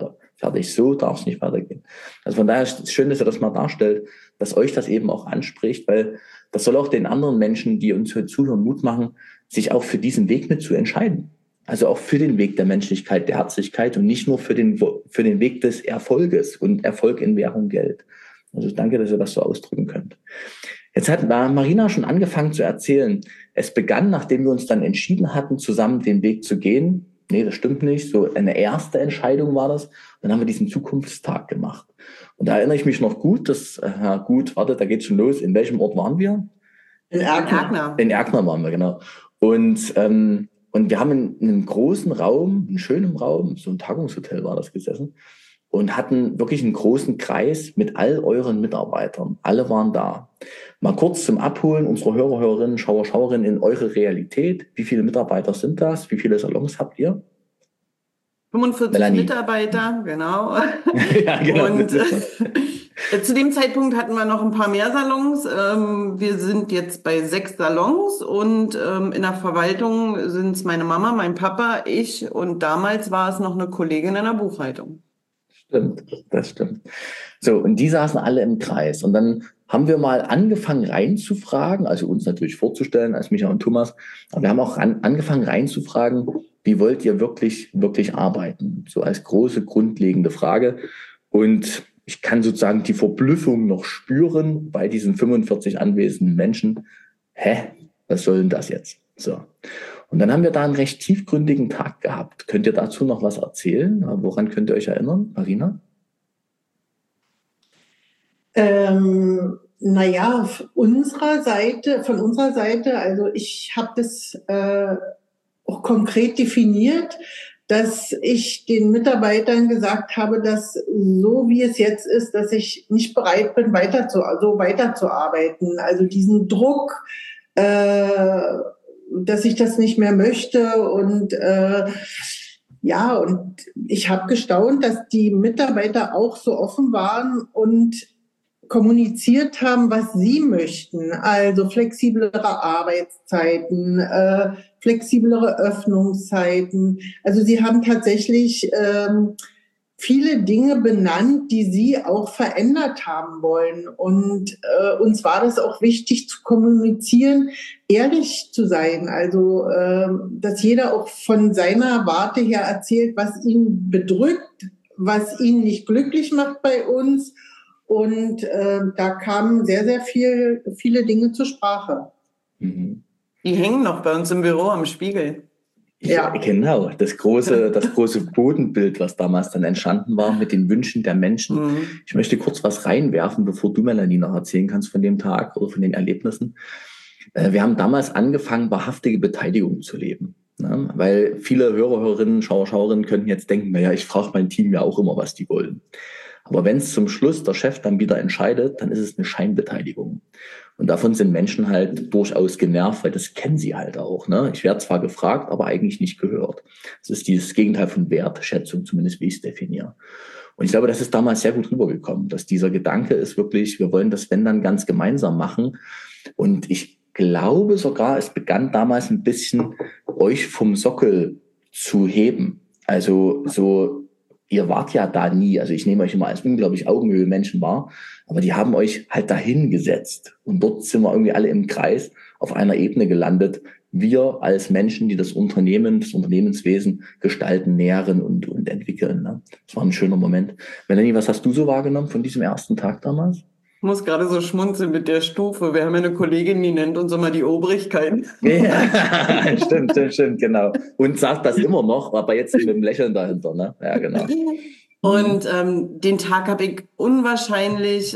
Fertig, so darf es nicht weitergehen. Also von daher ist es schön, dass ihr das mal darstellt, dass euch das eben auch anspricht, weil das soll auch den anderen Menschen, die uns hier zuhören, Mut machen, sich auch für diesen Weg mit zu entscheiden. Also auch für den Weg der Menschlichkeit, der Herzlichkeit und nicht nur für den Weg des Erfolges und Erfolg in Währung Geld. Also danke, dass ihr das so ausdrücken könnt. Jetzt hat Marina schon angefangen zu erzählen. Es begann, nachdem wir uns dann entschieden hatten, zusammen den Weg zu gehen. Nee, das stimmt nicht. So eine erste Entscheidung war das. Dann haben wir diesen Zukunftstag gemacht. Und da erinnere ich mich noch gut, da geht's schon los. In welchem Ort waren wir? In Erkner. In Erkner waren wir, genau. Und wir haben in einem großen Raum, einem schönen Raum, so ein Tagungshotel war das, gesessen und hatten wirklich einen großen Kreis mit all euren Mitarbeitern. Alle waren da. Mal kurz zum Abholen unserer Hörerinnen, Schauerinnen in eure Realität. Wie viele Mitarbeiter sind das? Wie viele Salons habt ihr? 45 Melanie. Mitarbeiter, genau. Ja, genau. Und zu dem Zeitpunkt hatten wir noch ein paar mehr Salons. Wir sind jetzt bei 6 Salons und in der Verwaltung sind es meine Mama, mein Papa, ich und damals war es noch eine Kollegin in der Buchhaltung. Stimmt, das stimmt. So, und die saßen alle im Kreis. Und dann haben wir mal angefangen reinzufragen, also uns natürlich vorzustellen als Micha und Thomas, aber wir haben auch angefangen reinzufragen, wie wollt ihr wirklich, wirklich arbeiten? So als große, grundlegende Frage. Und ich kann sozusagen die Verblüffung noch spüren bei diesen 45 anwesenden Menschen. Was soll denn das jetzt? So. Und dann haben wir da einen recht tiefgründigen Tag gehabt. Könnt ihr dazu noch was erzählen? Woran könnt ihr euch erinnern, Marina? Naja, von unserer Seite, also ich habe das auch konkret definiert, dass ich den Mitarbeitern gesagt habe, dass so wie es jetzt ist, dass ich nicht bereit bin, weiterzuarbeiten. Also diesen Druck, dass ich das nicht mehr möchte und und ich habe gestaunt, dass die Mitarbeiter auch so offen waren und kommuniziert haben, was sie möchten. Also flexiblere Arbeitszeiten, flexiblere Öffnungszeiten. Also sie haben tatsächlich viele Dinge benannt, die sie auch verändert haben wollen. Und uns war das auch wichtig zu kommunizieren, ehrlich zu sein. Also dass jeder auch von seiner Warte her erzählt, was ihn bedrückt, was ihn nicht glücklich macht bei uns. Und da kamen sehr, sehr viele Dinge zur Sprache. Die hängen noch bei uns im Büro am Spiegel. Ja, genau. Das große Bodenbild, was damals dann entstanden war mit den Wünschen der Menschen. Ich möchte kurz was reinwerfen, bevor du, Melanie, noch erzählen kannst von dem Tag oder von den Erlebnissen. Wir haben damals angefangen, wahrhaftige Beteiligung zu leben. Ne? Weil viele Hörerinnen, Schauerinnen könnten jetzt denken, naja, ich frage mein Team ja auch immer, was die wollen. Aber wenn es zum Schluss der Chef dann wieder entscheidet, dann ist es eine Scheinbeteiligung. Und davon sind Menschen halt durchaus genervt, weil das kennen sie halt auch. Ne? Ich werde zwar gefragt, aber eigentlich nicht gehört. Das ist dieses Gegenteil von Wertschätzung, zumindest wie ich es definiere. Und ich glaube, das ist damals sehr gut rübergekommen, dass dieser Gedanke ist wirklich, wir wollen das wenn dann ganz gemeinsam machen. Und ich glaube sogar, es begann damals ein bisschen, euch vom Sockel zu heben. Also so, ihr wart ja da nie, also ich nehme euch immer als unglaublich Augenhöhe-Menschen wahr, aber die haben euch halt dahin gesetzt. Und dort sind wir irgendwie alle im Kreis auf einer Ebene gelandet. Wir als Menschen, die das Unternehmenswesen gestalten, nähren und entwickeln. Ne? Das war ein schöner Moment. Melanie, was hast du so wahrgenommen von diesem ersten Tag damals? Ich muss gerade so schmunzeln mit der Stufe. Wir haben ja eine Kollegin, die nennt uns immer die Obrigkeit. Ja, stimmt, genau. Und sagt das immer noch, aber jetzt mit dem Lächeln dahinter, ne? Ja, genau. Und den Tag habe ich unwahrscheinlich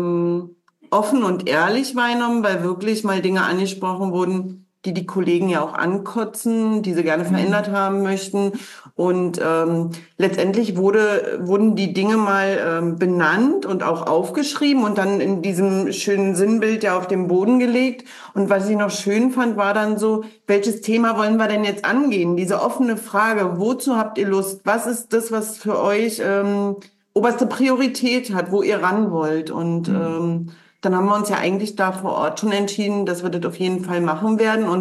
offen und ehrlich wahrgenommen, weil wirklich mal Dinge angesprochen wurden, die Kollegen ja auch ankotzen, die sie gerne verändert haben möchten. Und letztendlich wurden die Dinge mal benannt und auch aufgeschrieben und dann in diesem schönen Sinnbild ja auf den Boden gelegt. Und was ich noch schön fand, war dann so, welches Thema wollen wir denn jetzt angehen? Diese offene Frage, wozu habt ihr Lust? Was ist das, was für euch oberste Priorität hat, wo ihr ran wollt? Und dann haben wir uns ja eigentlich da vor Ort schon entschieden, dass wir das auf jeden Fall machen werden. Und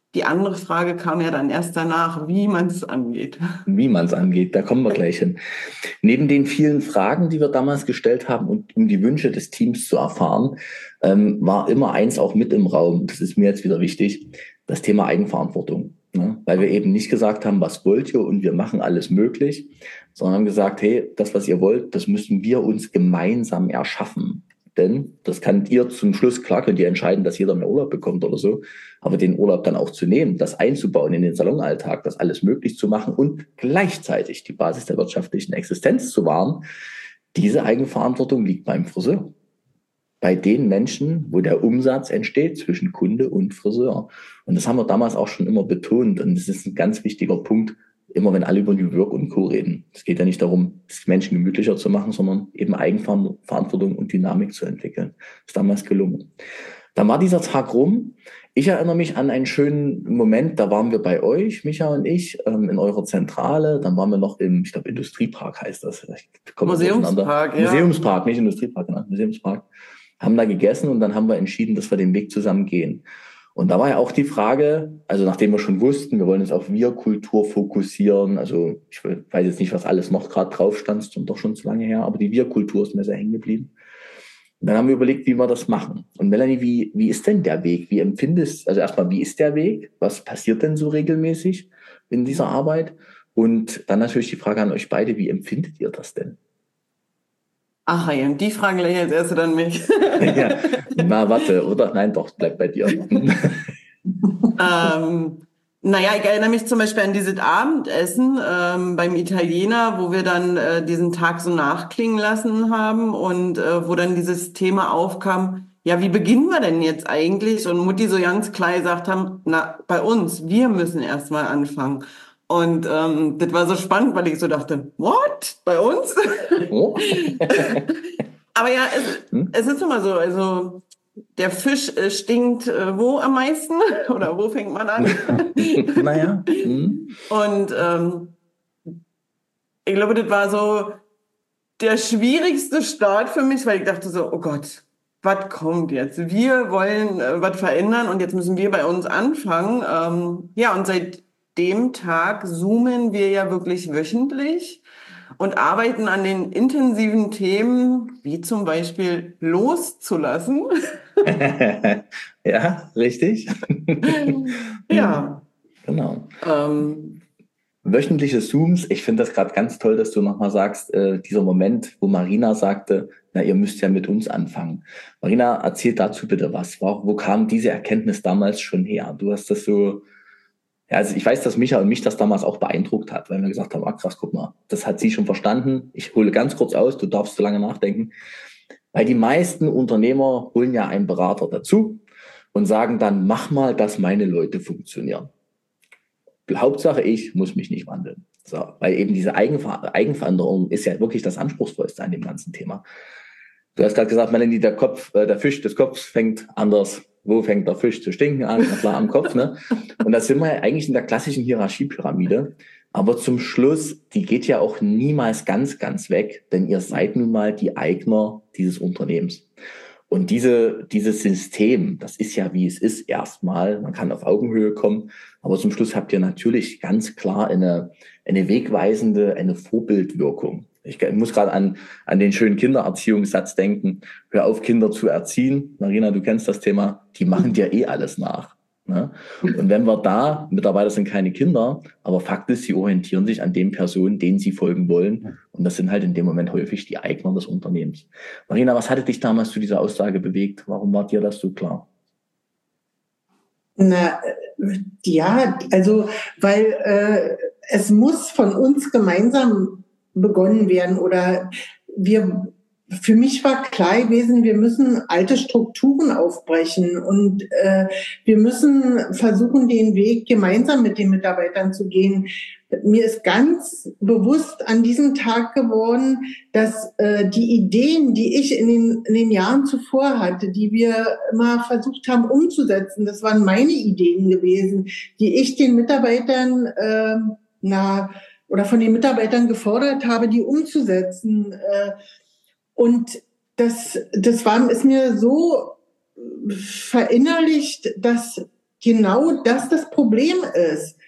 Die andere Frage kam ja dann erst danach, wie man es angeht. Wie man es angeht, da kommen wir gleich hin. Neben den vielen Fragen, die wir damals gestellt haben und um die Wünsche des Teams zu erfahren, war immer eins auch mit im Raum, das ist mir jetzt wieder wichtig, das Thema Eigenverantwortung. Ne? Weil wir eben nicht gesagt haben, was wollt ihr und wir machen alles möglich, sondern haben gesagt, hey, das, was ihr wollt, das müssen wir uns gemeinsam erschaffen. Denn das könnt ihr zum Schluss, klar könnt ihr entscheiden, dass jeder mehr Urlaub bekommt oder so, aber den Urlaub dann auch zu nehmen, das einzubauen in den Salonalltag, das alles möglich zu machen und gleichzeitig die Basis der wirtschaftlichen Existenz zu wahren, diese Eigenverantwortung liegt beim Friseur. Bei den Menschen, wo der Umsatz entsteht zwischen Kunde und Friseur. Und das haben wir damals auch schon immer betont. Und das ist ein ganz wichtiger Punkt, immer wenn alle über New Work und Co. reden. Es geht ja nicht darum, es Menschen gemütlicher zu machen, sondern eben Eigenverantwortung und Dynamik zu entwickeln. Das ist damals gelungen. Dann war dieser Tag rum. Ich erinnere mich an einen schönen Moment, da waren wir bei euch, Micha und ich, in eurer Zentrale. Dann waren wir noch im, ich glaube, Industriepark heißt das. Museumspark, ja. Museumspark, nicht Industriepark, genau, Museumspark. Haben da gegessen und dann haben wir entschieden, dass wir den Weg zusammen gehen. Und da war ja auch die Frage, also nachdem wir schon wussten, wir wollen uns auf Wir-Kultur fokussieren, also ich weiß jetzt nicht, was alles noch gerade drauf stand, ist doch schon zu lange her, aber die Wir-Kultur ist mir sehr hängen geblieben. Und dann haben wir überlegt, wie wir das machen. Und Melanie, wie ist denn der Weg? Wie empfindest, also erstmal, wie ist der Weg? Was passiert denn so regelmäßig in dieser Arbeit? Und dann natürlich die Frage an euch beide, wie empfindet ihr das denn? Ach ja, die fragen gleich als erste dann mich. Ja, na warte, oder? Nein, doch, bleib bei dir. Naja, ich erinnere mich zum Beispiel an dieses Abendessen beim Italiener, wo wir dann diesen Tag so nachklingen lassen haben und wo dann dieses Thema aufkam, ja, wie beginnen wir denn jetzt eigentlich? Und Mutti so ganz klar gesagt haben, na, bei uns, wir müssen erst mal anfangen. Und das war so spannend, weil ich so dachte, what? Bei uns? Oh. Aber ja, es ist immer so, also der Fisch stinkt wo am meisten? Oder wo fängt man an? Naja. Und ich glaube, das war so der schwierigste Start für mich, weil ich dachte so, oh Gott, was kommt jetzt? Wir wollen was verändern und jetzt müssen wir bei uns anfangen. Ja, und seit dem Tag zoomen wir ja wirklich wöchentlich und arbeiten an den intensiven Themen, wie zum Beispiel loszulassen. Ja, richtig. Ja. Genau. Wöchentliche Zooms, ich finde das gerade ganz toll, dass du nochmal sagst, dieser Moment, wo Marina sagte, na, ihr müsst ja mit uns anfangen. Marina, erzähl dazu bitte was. Wo kam diese Erkenntnis damals schon her? Du hast das so, ja, also ich weiß, dass Micha und mich das damals auch beeindruckt hat, weil wir gesagt haben, ah krass, guck mal, das hat sie schon verstanden. Ich hole ganz kurz aus, du darfst so lange nachdenken. Weil die meisten Unternehmer holen ja einen Berater dazu und sagen dann, mach mal, dass meine Leute funktionieren. Hauptsache, ich muss mich nicht wandeln. So, weil eben diese Eigenveränderung ist ja wirklich das Anspruchsvollste an dem ganzen Thema. Du hast gerade gesagt, Melanie, der Fisch des Kopfs fängt anders. Wo fängt der Fisch zu stinken an? Na klar, am Kopf, ne? Und da sind wir ja eigentlich in der klassischen Hierarchiepyramide. Aber zum Schluss, die geht ja auch niemals ganz, ganz weg, denn ihr seid nun mal die Eigner dieses Unternehmens. Und dieses System, das ist ja, wie es ist, erstmal. Man kann auf Augenhöhe kommen, aber zum Schluss habt ihr natürlich ganz klar eine wegweisende, eine Vorbildwirkung. Ich muss gerade an den schönen Kindererziehungssatz denken. Hör auf, Kinder zu erziehen. Marina, du kennst das Thema. Die machen dir eh alles nach. Ne? Und wenn wir da, Mitarbeiter sind keine Kinder, aber Fakt ist, sie orientieren sich an den Personen, denen sie folgen wollen. Und das sind halt in dem Moment häufig die Eigner des Unternehmens. Marina, was hatte dich damals zu dieser Aussage bewegt? Warum war dir das so klar? Na, ja, also, weil es muss von uns gemeinsam begonnen werden oder für mich war klar gewesen, wir müssen alte Strukturen aufbrechen und wir müssen versuchen, den Weg gemeinsam mit den Mitarbeitern zu gehen. Mir ist ganz bewusst an diesem Tag geworden, dass die Ideen, die ich in den Jahren zuvor hatte, die wir immer versucht haben umzusetzen, das waren meine Ideen gewesen, die ich den Mitarbeitern oder von den Mitarbeitern gefordert habe, die umzusetzen. Und das ist mir so verinnerlicht, dass genau das Problem ist.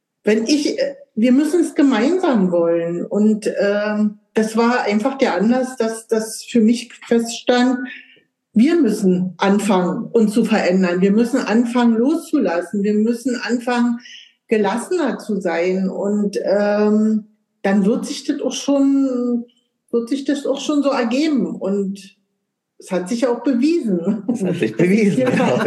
Wir müssen es gemeinsam wollen. Und das war einfach der Anlass, dass das für mich feststand, wir müssen anfangen, uns zu verändern. Wir müssen anfangen, loszulassen. Wir müssen anfangen, gelassener zu sein. Und dann wird sich das auch schon so ergeben. Und es hat sich auch bewiesen. Es hat sich bewiesen. Genau.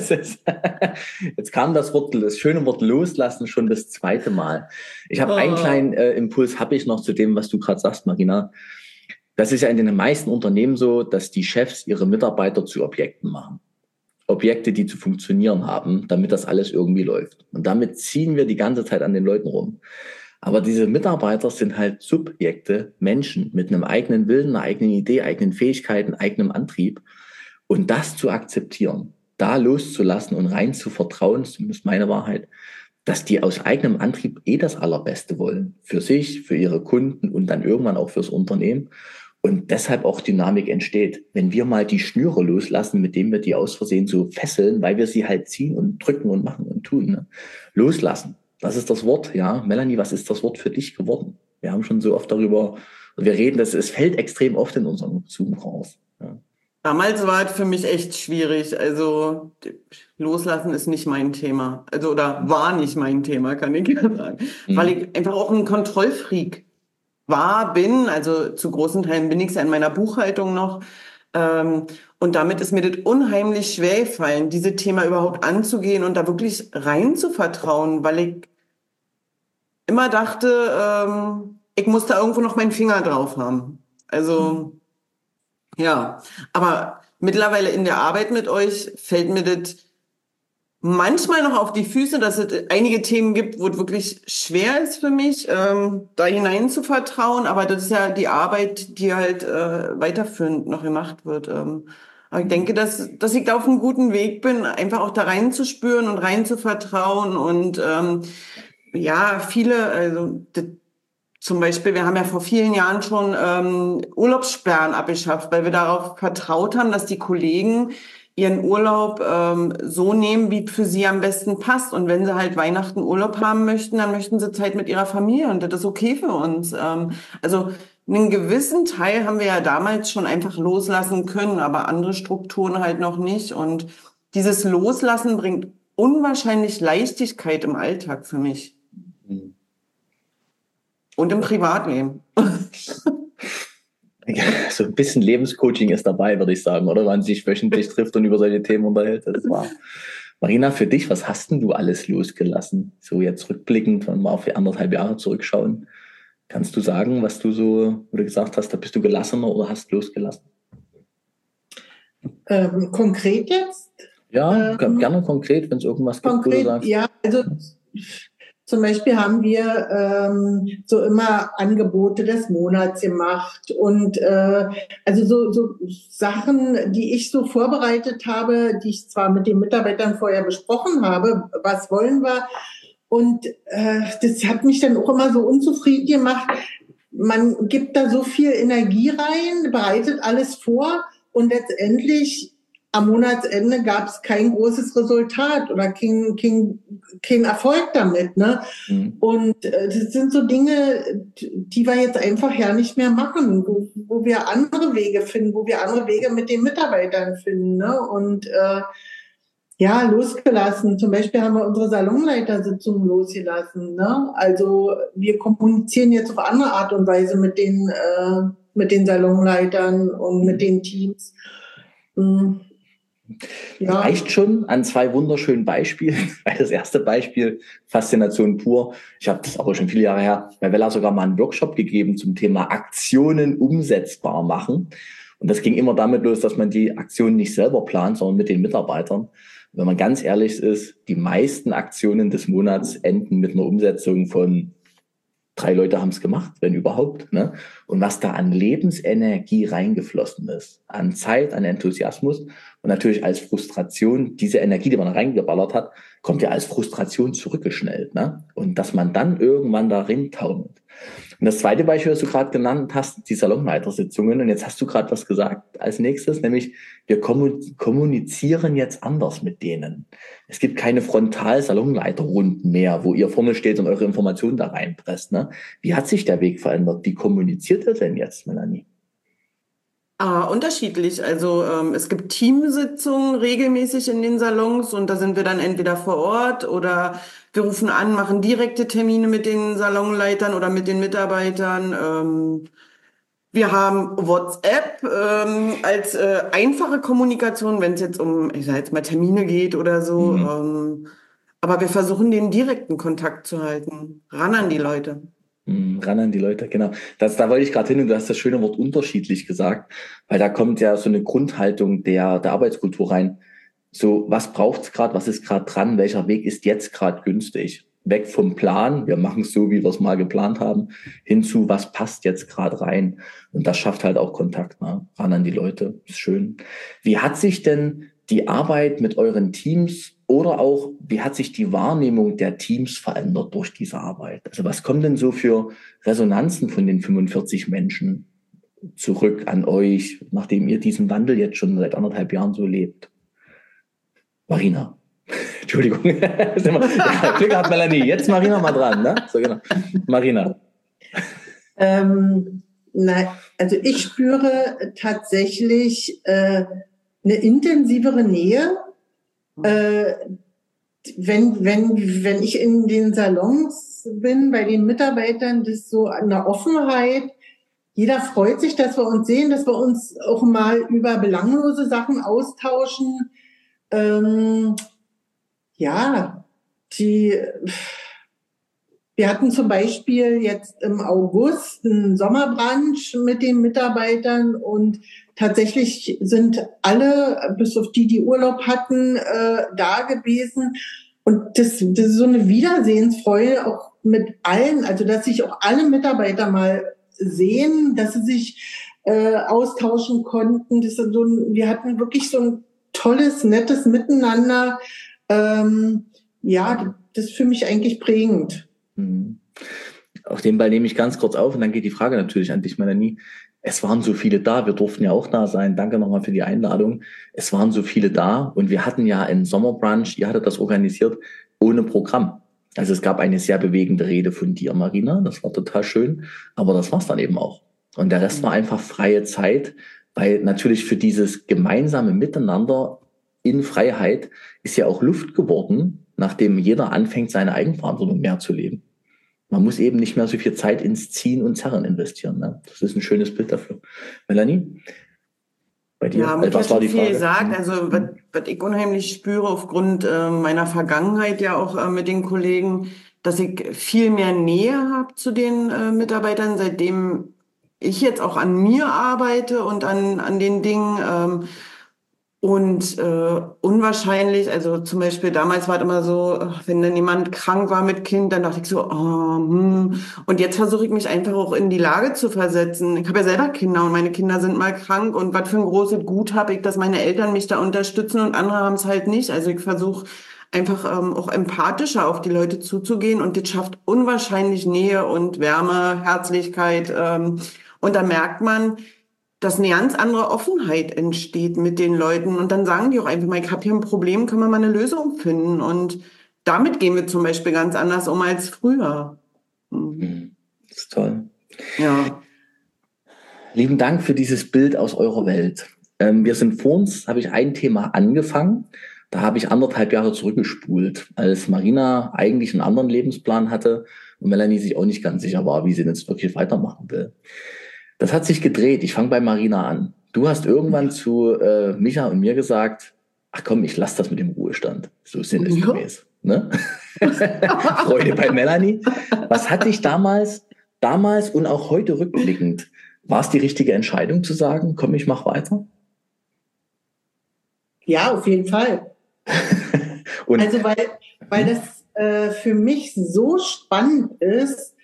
Jetzt kam das schöne Wort loslassen schon das zweite Mal. Ich habe einen kleinen Impuls, habe ich noch zu dem, was du gerade sagst, Marina. Das ist ja in den meisten Unternehmen so, dass die Chefs ihre Mitarbeiter zu Objekten machen. Objekte, die zu funktionieren haben, damit das alles irgendwie läuft. Und damit ziehen wir die ganze Zeit an den Leuten rum. Aber diese Mitarbeiter sind halt Subjekte, Menschen mit einem eigenen Willen, einer eigenen Idee, eigenen Fähigkeiten, eigenem Antrieb. Und das zu akzeptieren, da loszulassen und rein zu vertrauen, das ist meine Wahrheit, dass die aus eigenem Antrieb das Allerbeste wollen. Für sich, für ihre Kunden und dann irgendwann auch fürs Unternehmen. Und deshalb auch Dynamik entsteht. Wenn wir mal die Schnüre loslassen, mit denen wir die aus Versehen so fesseln, weil wir sie halt ziehen und drücken und machen und tun. Ne? Loslassen. Das ist das Wort, ja. Melanie, was ist das Wort für dich geworden? Wir haben schon so oft darüber, wir reden, es fällt extrem oft in unserem Zoom raus. Ja. Damals war es für mich echt schwierig. Also loslassen ist nicht mein Thema. Also oder war nicht mein Thema, kann ich ja sagen. Weil ich einfach auch ein Kontrollfreak bin. Also zu großen Teilen bin ich es ja in meiner Buchhaltung noch. Und damit ist mir das unheimlich schwer gefallen, dieses Thema überhaupt anzugehen und da wirklich rein zu vertrauen, weil ich immer dachte, ich muss da irgendwo noch meinen Finger drauf haben. Also, ja. Aber mittlerweile in der Arbeit mit euch fällt mir das manchmal noch auf die Füße, dass es einige Themen gibt, wo es wirklich schwer ist für mich, da hinein zu vertrauen. Aber das ist ja die Arbeit, die halt weiterführend noch gemacht wird. Aber ich denke, dass ich da auf einem guten Weg bin, einfach auch da reinzuspüren und rein zu vertrauen. Und ja, zum Beispiel, wir haben ja vor vielen Jahren schon Urlaubssperren abgeschafft, weil wir darauf vertraut haben, dass die Kollegen ihren Urlaub so nehmen, wie für sie am besten passt. Und wenn sie halt Weihnachten Urlaub haben möchten, dann möchten sie Zeit mit ihrer Familie und das ist okay für uns. Also einen gewissen Teil haben wir ja damals schon einfach loslassen können, aber andere Strukturen halt noch nicht. Und dieses Loslassen bringt unwahrscheinlich Leichtigkeit im Alltag für mich. Und im Privatleben. Ja, so ein bisschen Lebenscoaching ist dabei, würde ich sagen, oder? Wenn man sich wöchentlich trifft und über solche Themen unterhält. Das war. Marina, für dich, was hast denn du alles losgelassen? So jetzt rückblickend, wenn wir auf die 1,5 Jahre zurückschauen. Kannst du sagen, was du so, oder gesagt hast, da bist du gelassener oder hast losgelassen? Konkret jetzt? Ja, gerne konkret, wenn es irgendwas gibt, wo du sagst. Ja, also zum Beispiel haben wir so immer Angebote des Monats gemacht und also so Sachen, die ich so vorbereitet habe, die ich zwar mit den Mitarbeitern vorher besprochen habe, was wollen wir, und das hat mich dann auch immer so unzufrieden gemacht. Man gibt da so viel Energie rein, bereitet alles vor und letztendlich am Monatsende gab es kein großes Resultat oder kein Erfolg damit. Ne? Und das sind so Dinge, die wir jetzt einfach ja nicht mehr machen, wo wir andere Wege finden, wo wir andere Wege mit den Mitarbeitern finden. Ne? Und ja, losgelassen. Zum Beispiel haben wir unsere Salonleitersitzungen losgelassen. Ne? Also wir kommunizieren jetzt auf andere Art und Weise mit den Salonleitern und mit den Teams. Ja. Reicht schon an 2 wunderschönen Beispielen. Das erste Beispiel, Faszination pur. Ich habe das aber schon viele Jahre her bei Vella sogar mal einen Workshop gegeben zum Thema Aktionen umsetzbar machen. Und das ging immer damit los, dass man die Aktionen nicht selber plant, sondern mit den Mitarbeitern. Wenn man ganz ehrlich ist, die meisten Aktionen des Monats enden mit einer Umsetzung von 3 Leute haben es gemacht, wenn überhaupt. Ne? Und was da an Lebensenergie reingeflossen ist, an Zeit, an Enthusiasmus und natürlich als Frustration, diese Energie, die man da reingeballert hat, kommt ja als Frustration zurückgeschnellt. Ne? Und dass man dann irgendwann darin taumelt. Und das zweite Beispiel, was du gerade genannt hast, die Salonleitersitzungen. Und jetzt hast du gerade was gesagt als nächstes, nämlich wir kommunizieren jetzt anders mit denen. Es gibt keine Frontal-Salonleiterrunden mehr, wo ihr vorne steht und eure Informationen da reinpresst. Ne? Wie hat sich der Weg verändert? Wie kommuniziert ihr denn jetzt, Melanie? Unterschiedlich. Also es gibt Teamsitzungen regelmäßig in den Salons und da sind wir dann entweder vor Ort oder wir rufen an, machen direkte Termine mit den Salonleitern oder mit den Mitarbeitern. Wir haben WhatsApp als einfache Kommunikation, wenn es jetzt um, ich sag jetzt mal, Termine geht oder so. Aber wir versuchen den direkten Kontakt zu halten, ran an die Leute. Ran an die Leute, genau. Da wollte ich gerade hin und du hast das schöne Wort unterschiedlich gesagt, weil da kommt ja so eine Grundhaltung der Arbeitskultur rein. So, was braucht's gerade, was ist gerade dran, welcher Weg ist jetzt gerade günstig? Weg vom Plan, wir machen es so, wie wir es mal geplant haben, hin zu, was passt jetzt gerade rein? Und das schafft halt auch Kontakt, ne? Ran an die Leute, ist schön. Wie hat sich denn die Arbeit mit euren Teams oder auch, wie hat sich die Wahrnehmung der Teams verändert durch diese Arbeit? Also was kommen denn so für Resonanzen von den 45 Menschen zurück an euch, nachdem ihr diesen Wandel jetzt schon seit 1,5 Jahren so lebt? Marina. Entschuldigung. Glück gehabt, Melanie. Jetzt Marina mal dran, ne? So, genau. Marina. Also ich spüre tatsächlich eine intensivere Nähe. Wenn ich in den Salons bin, bei den Mitarbeitern, das ist so eine Offenheit. Jeder freut sich, dass wir uns sehen, dass wir uns auch mal über belanglose Sachen austauschen. Wir hatten zum Beispiel jetzt im August einen Sommerbrunch mit den Mitarbeitern und tatsächlich sind alle, bis auf die Urlaub hatten, da gewesen. Und das ist so eine Wiedersehensfreude auch mit allen, also dass sich auch alle Mitarbeiter mal sehen, dass sie sich austauschen konnten. Wir hatten wirklich so ein tolles, nettes Miteinander. Das ist für mich eigentlich prägend. Auf den Ball nehme ich ganz kurz auf und dann geht die Frage natürlich an dich, Melanie. Es waren so viele da, wir durften ja auch da sein. Danke nochmal für die Einladung. Es waren so viele da und wir hatten ja einen Sommerbrunch, ihr hattet das organisiert, ohne Programm. Also es gab eine sehr bewegende Rede von dir, Marina, das war total schön, aber das war's dann eben auch. Und der Rest war einfach freie Zeit, weil natürlich für dieses gemeinsame Miteinander in Freiheit ist ja auch Luft geworden, nachdem jeder anfängt, seine Eigenverantwortung mehr zu leben. Man muss eben nicht mehr so viel Zeit ins Ziehen und Zerren investieren. Ne? Das ist ein schönes Bild dafür. Melanie, bei dir? Ja, was war die Frage? Viel gesagt. Also was ich unheimlich spüre aufgrund meiner Vergangenheit ja auch mit den Kollegen, dass ich viel mehr Nähe habe zu den Mitarbeitern, seitdem ich jetzt auch an mir arbeite und an den Dingen. Unwahrscheinlich, also zum Beispiel damals war es immer so, wenn dann jemand krank war mit Kind, dann dachte ich so, Und jetzt versuche ich mich einfach auch in die Lage zu versetzen. Ich habe ja selber Kinder und meine Kinder sind mal krank und was für ein großes Gut habe ich, dass meine Eltern mich da unterstützen und andere haben es halt nicht. Also ich versuche einfach auch empathischer auf die Leute zuzugehen und das schafft unwahrscheinlich Nähe und Wärme, Herzlichkeit. Und da merkt man, dass eine ganz andere Offenheit entsteht mit den Leuten. Und dann sagen die auch einfach mal, ich habe hier ein Problem, können wir mal eine Lösung finden? Und damit gehen wir zum Beispiel ganz anders um als früher. Das ist toll. Ja. Lieben Dank für dieses Bild aus eurer Welt. Wir sind vor uns, habe ich ein Thema angefangen. Da habe ich 1,5 Jahre zurückgespult, als Marina eigentlich einen anderen Lebensplan hatte und Melanie sich auch nicht ganz sicher war, wie sie jetzt wirklich weitermachen will. Das hat sich gedreht. Ich fange bei Marina an. Du hast irgendwann zu Micha und mir gesagt, ach komm, ich lasse das mit dem Ruhestand. So sinngemäß. Ne? Freude bei Melanie. Was hat dich damals und auch heute rückblickend, war es die richtige Entscheidung zu sagen, komm, ich mach weiter? Ja, auf jeden Fall. Also weil das für mich so spannend ist,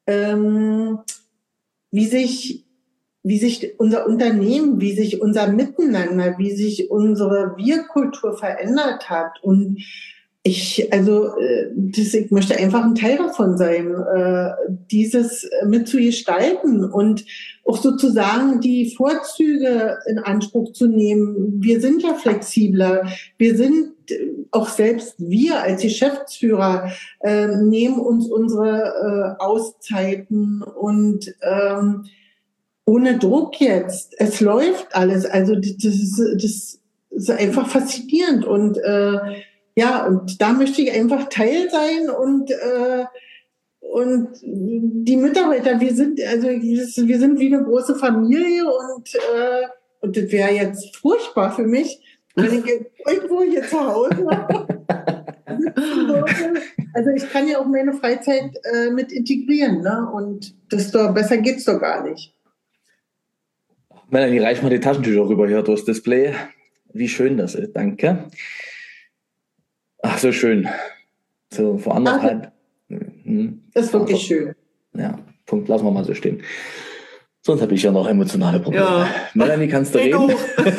wie sich unser Unternehmen, wie sich unser Miteinander, wie sich unsere Wir-Kultur verändert hat. Und Ich möchte einfach ein Teil davon sein, dieses mitzugestalten und auch sozusagen die Vorzüge in Anspruch zu nehmen. Wir sind ja flexibler. Wir sind auch selbst wir als Geschäftsführer nehmen uns unsere Auszeiten und ohne Druck jetzt. Es läuft alles. Also das ist einfach faszinierend und und da möchte ich einfach Teil sein und die Mitarbeiter, wir sind wie eine große Familie und das wäre jetzt furchtbar für mich, wenn ich jetzt irgendwo hier zu Hause also ich kann ja auch meine Freizeit mit integrieren, ne? Und besser geht's doch gar nicht. Melanie, reich mal die Taschentücher rüber hier durchs Display. Wie schön das ist, danke. Ach, so schön. So vor anderthalb. Das ist wirklich schön. Ja, Punkt, lassen wir mal so stehen. Sonst habe ich ja noch emotionale Probleme. Ja. Melanie, kannst du reden?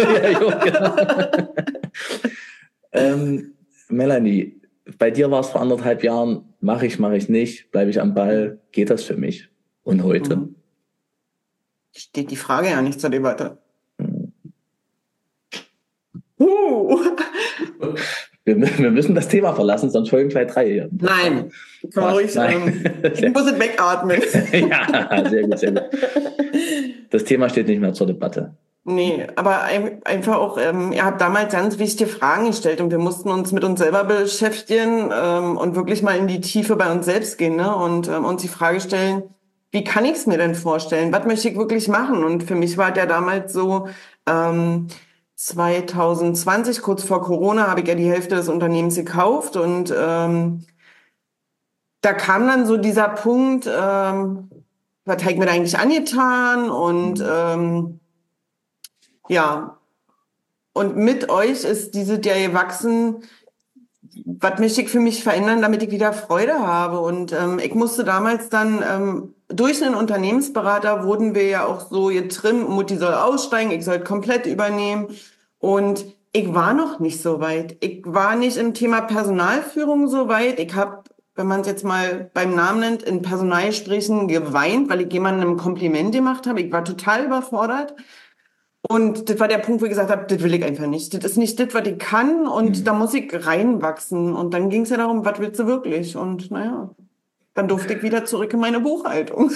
Ja, genau. Melanie, bei dir war es vor 1,5 Jahren, mache ich nicht, bleibe ich am Ball, geht das für mich? Und heute? Steht die Frage ja nicht zur Debatte. Wir müssen das Thema verlassen, sonst folgen gleich 3 hier. Nein, kann man ruhig sagen. Ich muss es wegatmen. Ja, sehr gut, sehr gut. Das Thema steht nicht mehr zur Debatte. Nee, aber einfach auch, ihr habt damals ganz wichtige Fragen gestellt und wir mussten uns mit uns selber beschäftigen und wirklich mal in die Tiefe bei uns selbst gehen, ne? Und uns die Frage stellen, wie kann ich es mir denn vorstellen? Was möchte ich wirklich machen? Und für mich war der damals so, 2020, kurz vor Corona, habe ich ja die Hälfte des Unternehmens gekauft und da kam dann so dieser Punkt, was habe ich mir da eigentlich angetan und und mit euch ist diese ja gewachsen, was möchte ich für mich verändern, damit ich wieder Freude habe und ich musste damals dann durch einen Unternehmensberater wurden wir ja auch so getrimmt, Mutti soll aussteigen, ich soll komplett übernehmen. Und ich war noch nicht so weit. Ich war nicht im Thema Personalführung so weit. Ich habe, wenn man es jetzt mal beim Namen nennt, in Personalgesprächen geweint, weil ich jemandem ein Kompliment gemacht habe. Ich war total überfordert. Und das war der Punkt, wo ich gesagt habe, das will ich einfach nicht. Das ist nicht das, was ich kann und da muss ich reinwachsen. Und dann ging es ja darum, was willst du wirklich? Und dann durfte ich wieder zurück in meine Buchhaltung.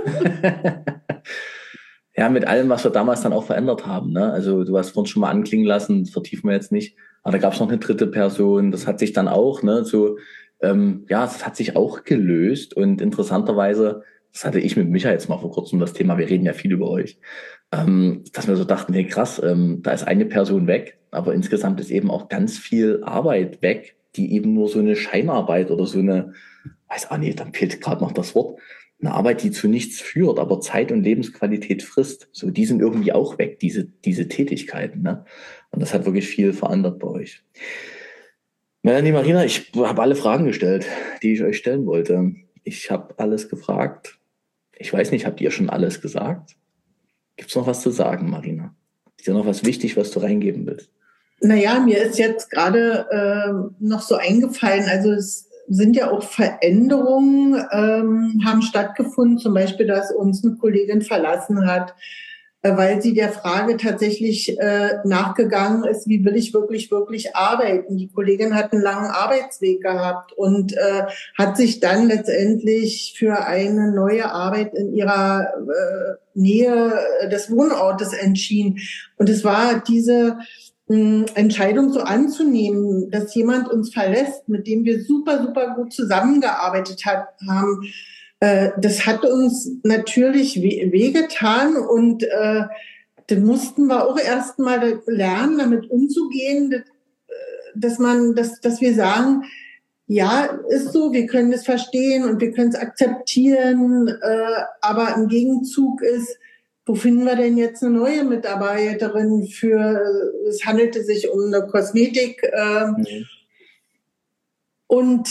Ja, mit allem, was wir damals dann auch verändert haben. Ne? Also du hast vorhin schon mal anklingen lassen, das vertiefen wir jetzt nicht. Aber da gab es noch eine dritte Person. Das hat sich dann auch, das hat sich auch gelöst. Und interessanterweise, das hatte ich mit Micha jetzt mal vor kurzem das Thema, wir reden ja viel über euch, dass wir so dachten, hey krass, da ist eine Person weg, aber insgesamt ist eben auch ganz viel Arbeit weg, die eben nur so eine Scheinarbeit oder so eine, dann fehlt gerade noch das Wort, eine Arbeit, die zu nichts führt, aber Zeit und Lebensqualität frisst. So, die sind irgendwie auch weg, diese Tätigkeiten. Ne? Und das hat wirklich viel verändert bei euch. Melanie, Marina, ich habe alle Fragen gestellt, die ich euch stellen wollte. Ich habe alles gefragt. Ich weiß nicht, habt ihr schon alles gesagt? Gibt's noch was zu sagen, Marina? Ist dir noch was wichtig, was du reingeben willst? Naja, mir ist jetzt gerade noch so eingefallen, also es sind ja auch Veränderungen, haben stattgefunden, zum Beispiel, dass uns eine Kollegin verlassen hat, weil sie der Frage tatsächlich nachgegangen ist, wie will ich wirklich arbeiten? Die Kollegin hat einen langen Arbeitsweg gehabt und hat sich dann letztendlich für eine neue Arbeit in ihrer Nähe des Wohnortes entschieden. Und es war diese Entscheidung so anzunehmen, dass jemand uns verlässt, mit dem wir super, super gut zusammengearbeitet haben, das hat uns natürlich wehgetan und das mussten wir auch erst mal lernen, damit umzugehen, dass wir sagen, ja, ist so, wir können das verstehen und wir können es akzeptieren, aber im Gegenzug ist, wo finden wir denn jetzt eine neue Mitarbeiterin es handelte sich um eine Kosmetik. Und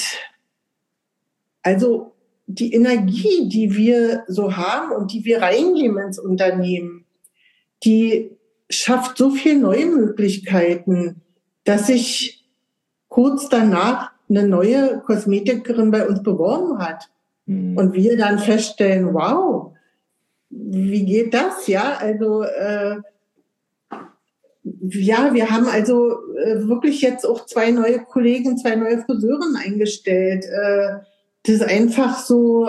also die Energie, die wir so haben und die wir reingeben ins Unternehmen, die schafft so viele neue Möglichkeiten, dass ich kurz danach eine neue Kosmetikerin bei uns beworben hat. Und wir dann feststellen, wow, wie geht das? Ja, also wir haben also wirklich jetzt auch 2 neue Kollegen, 2 neue Friseurinnen eingestellt. Das ist einfach so,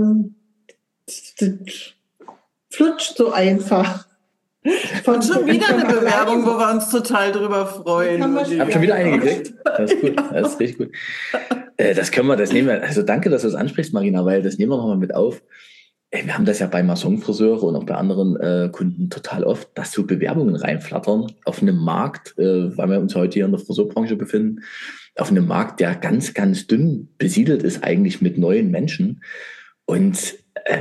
das flutscht so einfach. Und schon wieder eine Bewerbung, wo wir uns total drüber freuen. Ich habe schon wieder eine gekriegt. Das ist gut, das ist richtig gut. Das nehmen wir, also danke, dass du das ansprichst, Marina, weil das nehmen wir nochmal mit auf. Wir haben das ja bei Massonfriseure und auch bei anderen Kunden total oft, dass so Bewerbungen reinflattern auf einem Markt, weil wir uns heute hier in der Friseurbranche befinden, auf einem Markt, der ganz, ganz dünn besiedelt ist eigentlich mit neuen Menschen. Und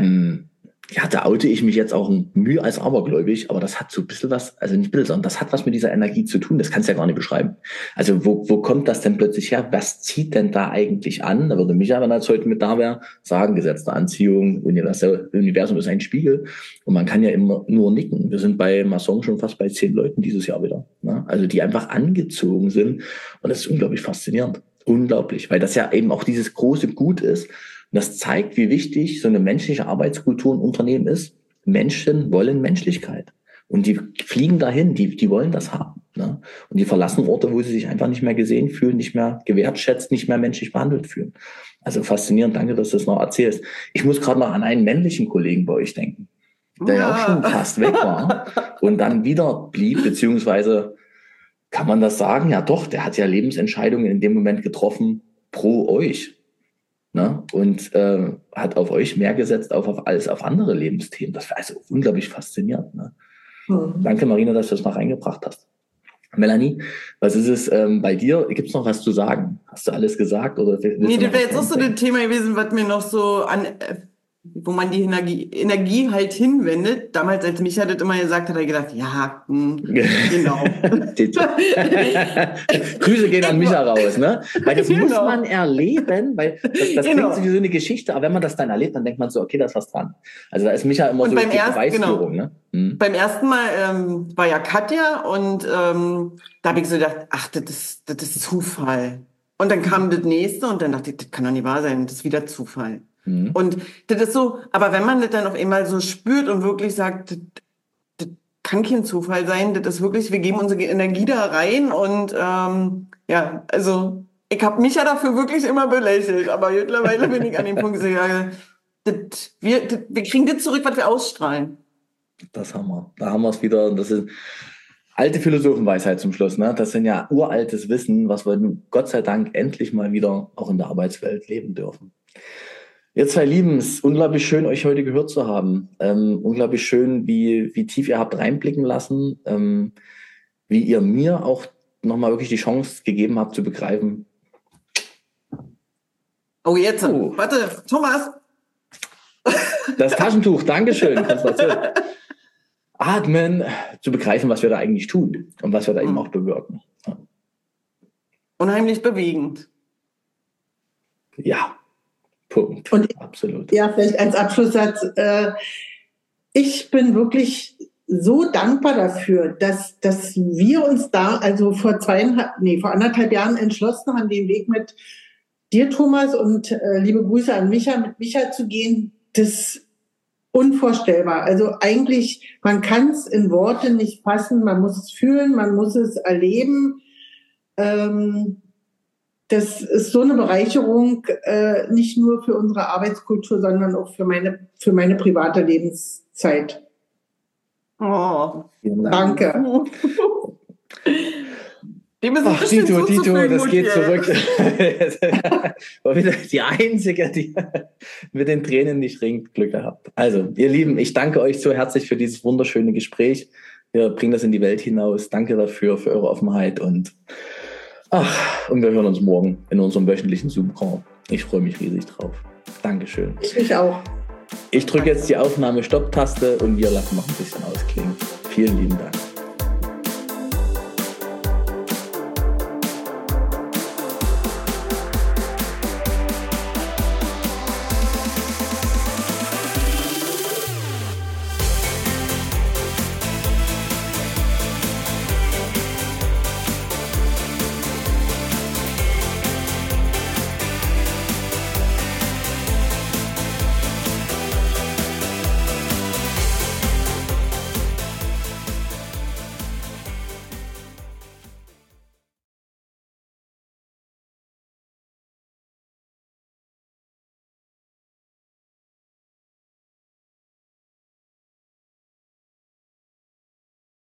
da oute ich mich jetzt auch Mühe als abergläubig, aber das hat so ein bisschen was, also nicht ein bisschen, sondern das hat was mit dieser Energie zu tun, das kannst du ja gar nicht beschreiben. Also wo kommt das denn plötzlich her? Was zieht denn da eigentlich an? Da würde Micha, wenn er jetzt heute mit da wäre, sagen, Gesetz der Anziehung, Universum ist ein Spiegel und man kann ja immer nur nicken. Wir sind bei Masson schon fast bei 10 Leuten dieses Jahr wieder, ne? Also die einfach angezogen sind und das ist unglaublich faszinierend. Unglaublich, weil das ja eben auch dieses große Gut ist. Und das zeigt, wie wichtig so eine menschliche Arbeitskultur im Unternehmen ist. Menschen wollen Menschlichkeit. Und die fliegen dahin, die wollen das haben, ne? Und die verlassen Orte, wo sie sich einfach nicht mehr gesehen fühlen, nicht mehr gewertschätzt, nicht mehr menschlich behandelt fühlen. Also faszinierend, danke, dass du das noch erzählst. Ich muss gerade noch an einen männlichen Kollegen bei euch denken, der ja auch schon fast weg war und dann wieder blieb, beziehungsweise kann man das sagen? Ja doch, der hat ja Lebensentscheidungen in dem Moment getroffen pro euch. Ne? Und hat auf euch mehr gesetzt als auf andere Lebensthemen. Das war also unglaublich faszinierend. Ne? Danke, Marina, dass du das noch reingebracht hast. Melanie, was ist es bei dir? Gibt es noch was zu sagen? Hast du alles gesagt? Oder nee, das wäre jetzt auch so ein Thema gewesen, was mir noch so wo man die Energie halt hinwendet. Damals, als Micha das immer gesagt hat, hat er gedacht, ja, genau. Grüße gehen an Micha raus, ne? Weil das muss man erleben, weil das klingt so wie so eine Geschichte, aber wenn man das dann erlebt, dann denkt man so, okay, da ist was dran. Also da ist Micha immer und so die Beweisführung, ne? Beim ersten Mal war ja Katja und da habe ich so gedacht, ach, das ist Zufall. Und dann kam das nächste und dann dachte ich, das kann doch nicht wahr sein, das ist wieder Zufall. Und das ist so, aber wenn man das dann auf einmal so spürt und wirklich sagt, das kann kein Zufall sein, das ist wirklich, wir geben unsere Energie da rein und also ich habe mich ja dafür wirklich immer belächelt, aber mittlerweile bin ich an dem Punkt, wir kriegen das zurück, was wir ausstrahlen. Das haben wir. Da haben wir es wieder. Das ist alte Philosophenweisheit zum Schluss. Ne? Das sind ja uraltes Wissen, was wir Gott sei Dank endlich mal wieder auch in der Arbeitswelt leben dürfen. Ihr 2 Lieben, es ist unglaublich schön, euch heute gehört zu haben. Unglaublich schön, wie tief ihr habt reinblicken lassen, wie ihr mir auch nochmal wirklich die Chance gegeben habt zu begreifen. Oh, jetzt. Warte, Thomas. Das Taschentuch, Dankeschön. Konzentration. Atmen, zu begreifen, was wir da eigentlich tun und was wir da eben auch bewirken. Ja. Unheimlich bewegend. Ja. Punkt. Und absolut. Ja, vielleicht als Abschlusssatz. Ich bin wirklich so dankbar dafür, dass wir uns da also vor 1,5 Jahren entschlossen haben, den Weg mit dir, Thomas, und liebe Grüße an Micha, mit Micha zu gehen. Das ist unvorstellbar. Also eigentlich, man kann es in Worte nicht fassen, man muss es fühlen, man muss es erleben. Das ist so eine Bereicherung, nicht nur für unsere Arbeitskultur, sondern auch für meine private Lebenszeit. Oh, danke. Ach, Dito, das geht zurück. War wieder die Einzige, die mit den Tränen nicht ringt, Glück gehabt. Also, ihr Lieben, ich danke euch so herzlich für dieses wunderschöne Gespräch. Wir bringen das in die Welt hinaus. Danke dafür, für eure Offenheit und wir hören uns morgen in unserem wöchentlichen Zoom-Call. Ich freue mich riesig drauf. Dankeschön. Ich auch. Ich drücke jetzt die Aufnahme-Stopp-Taste und wir lassen noch ein bisschen ausklingen. Vielen lieben Dank.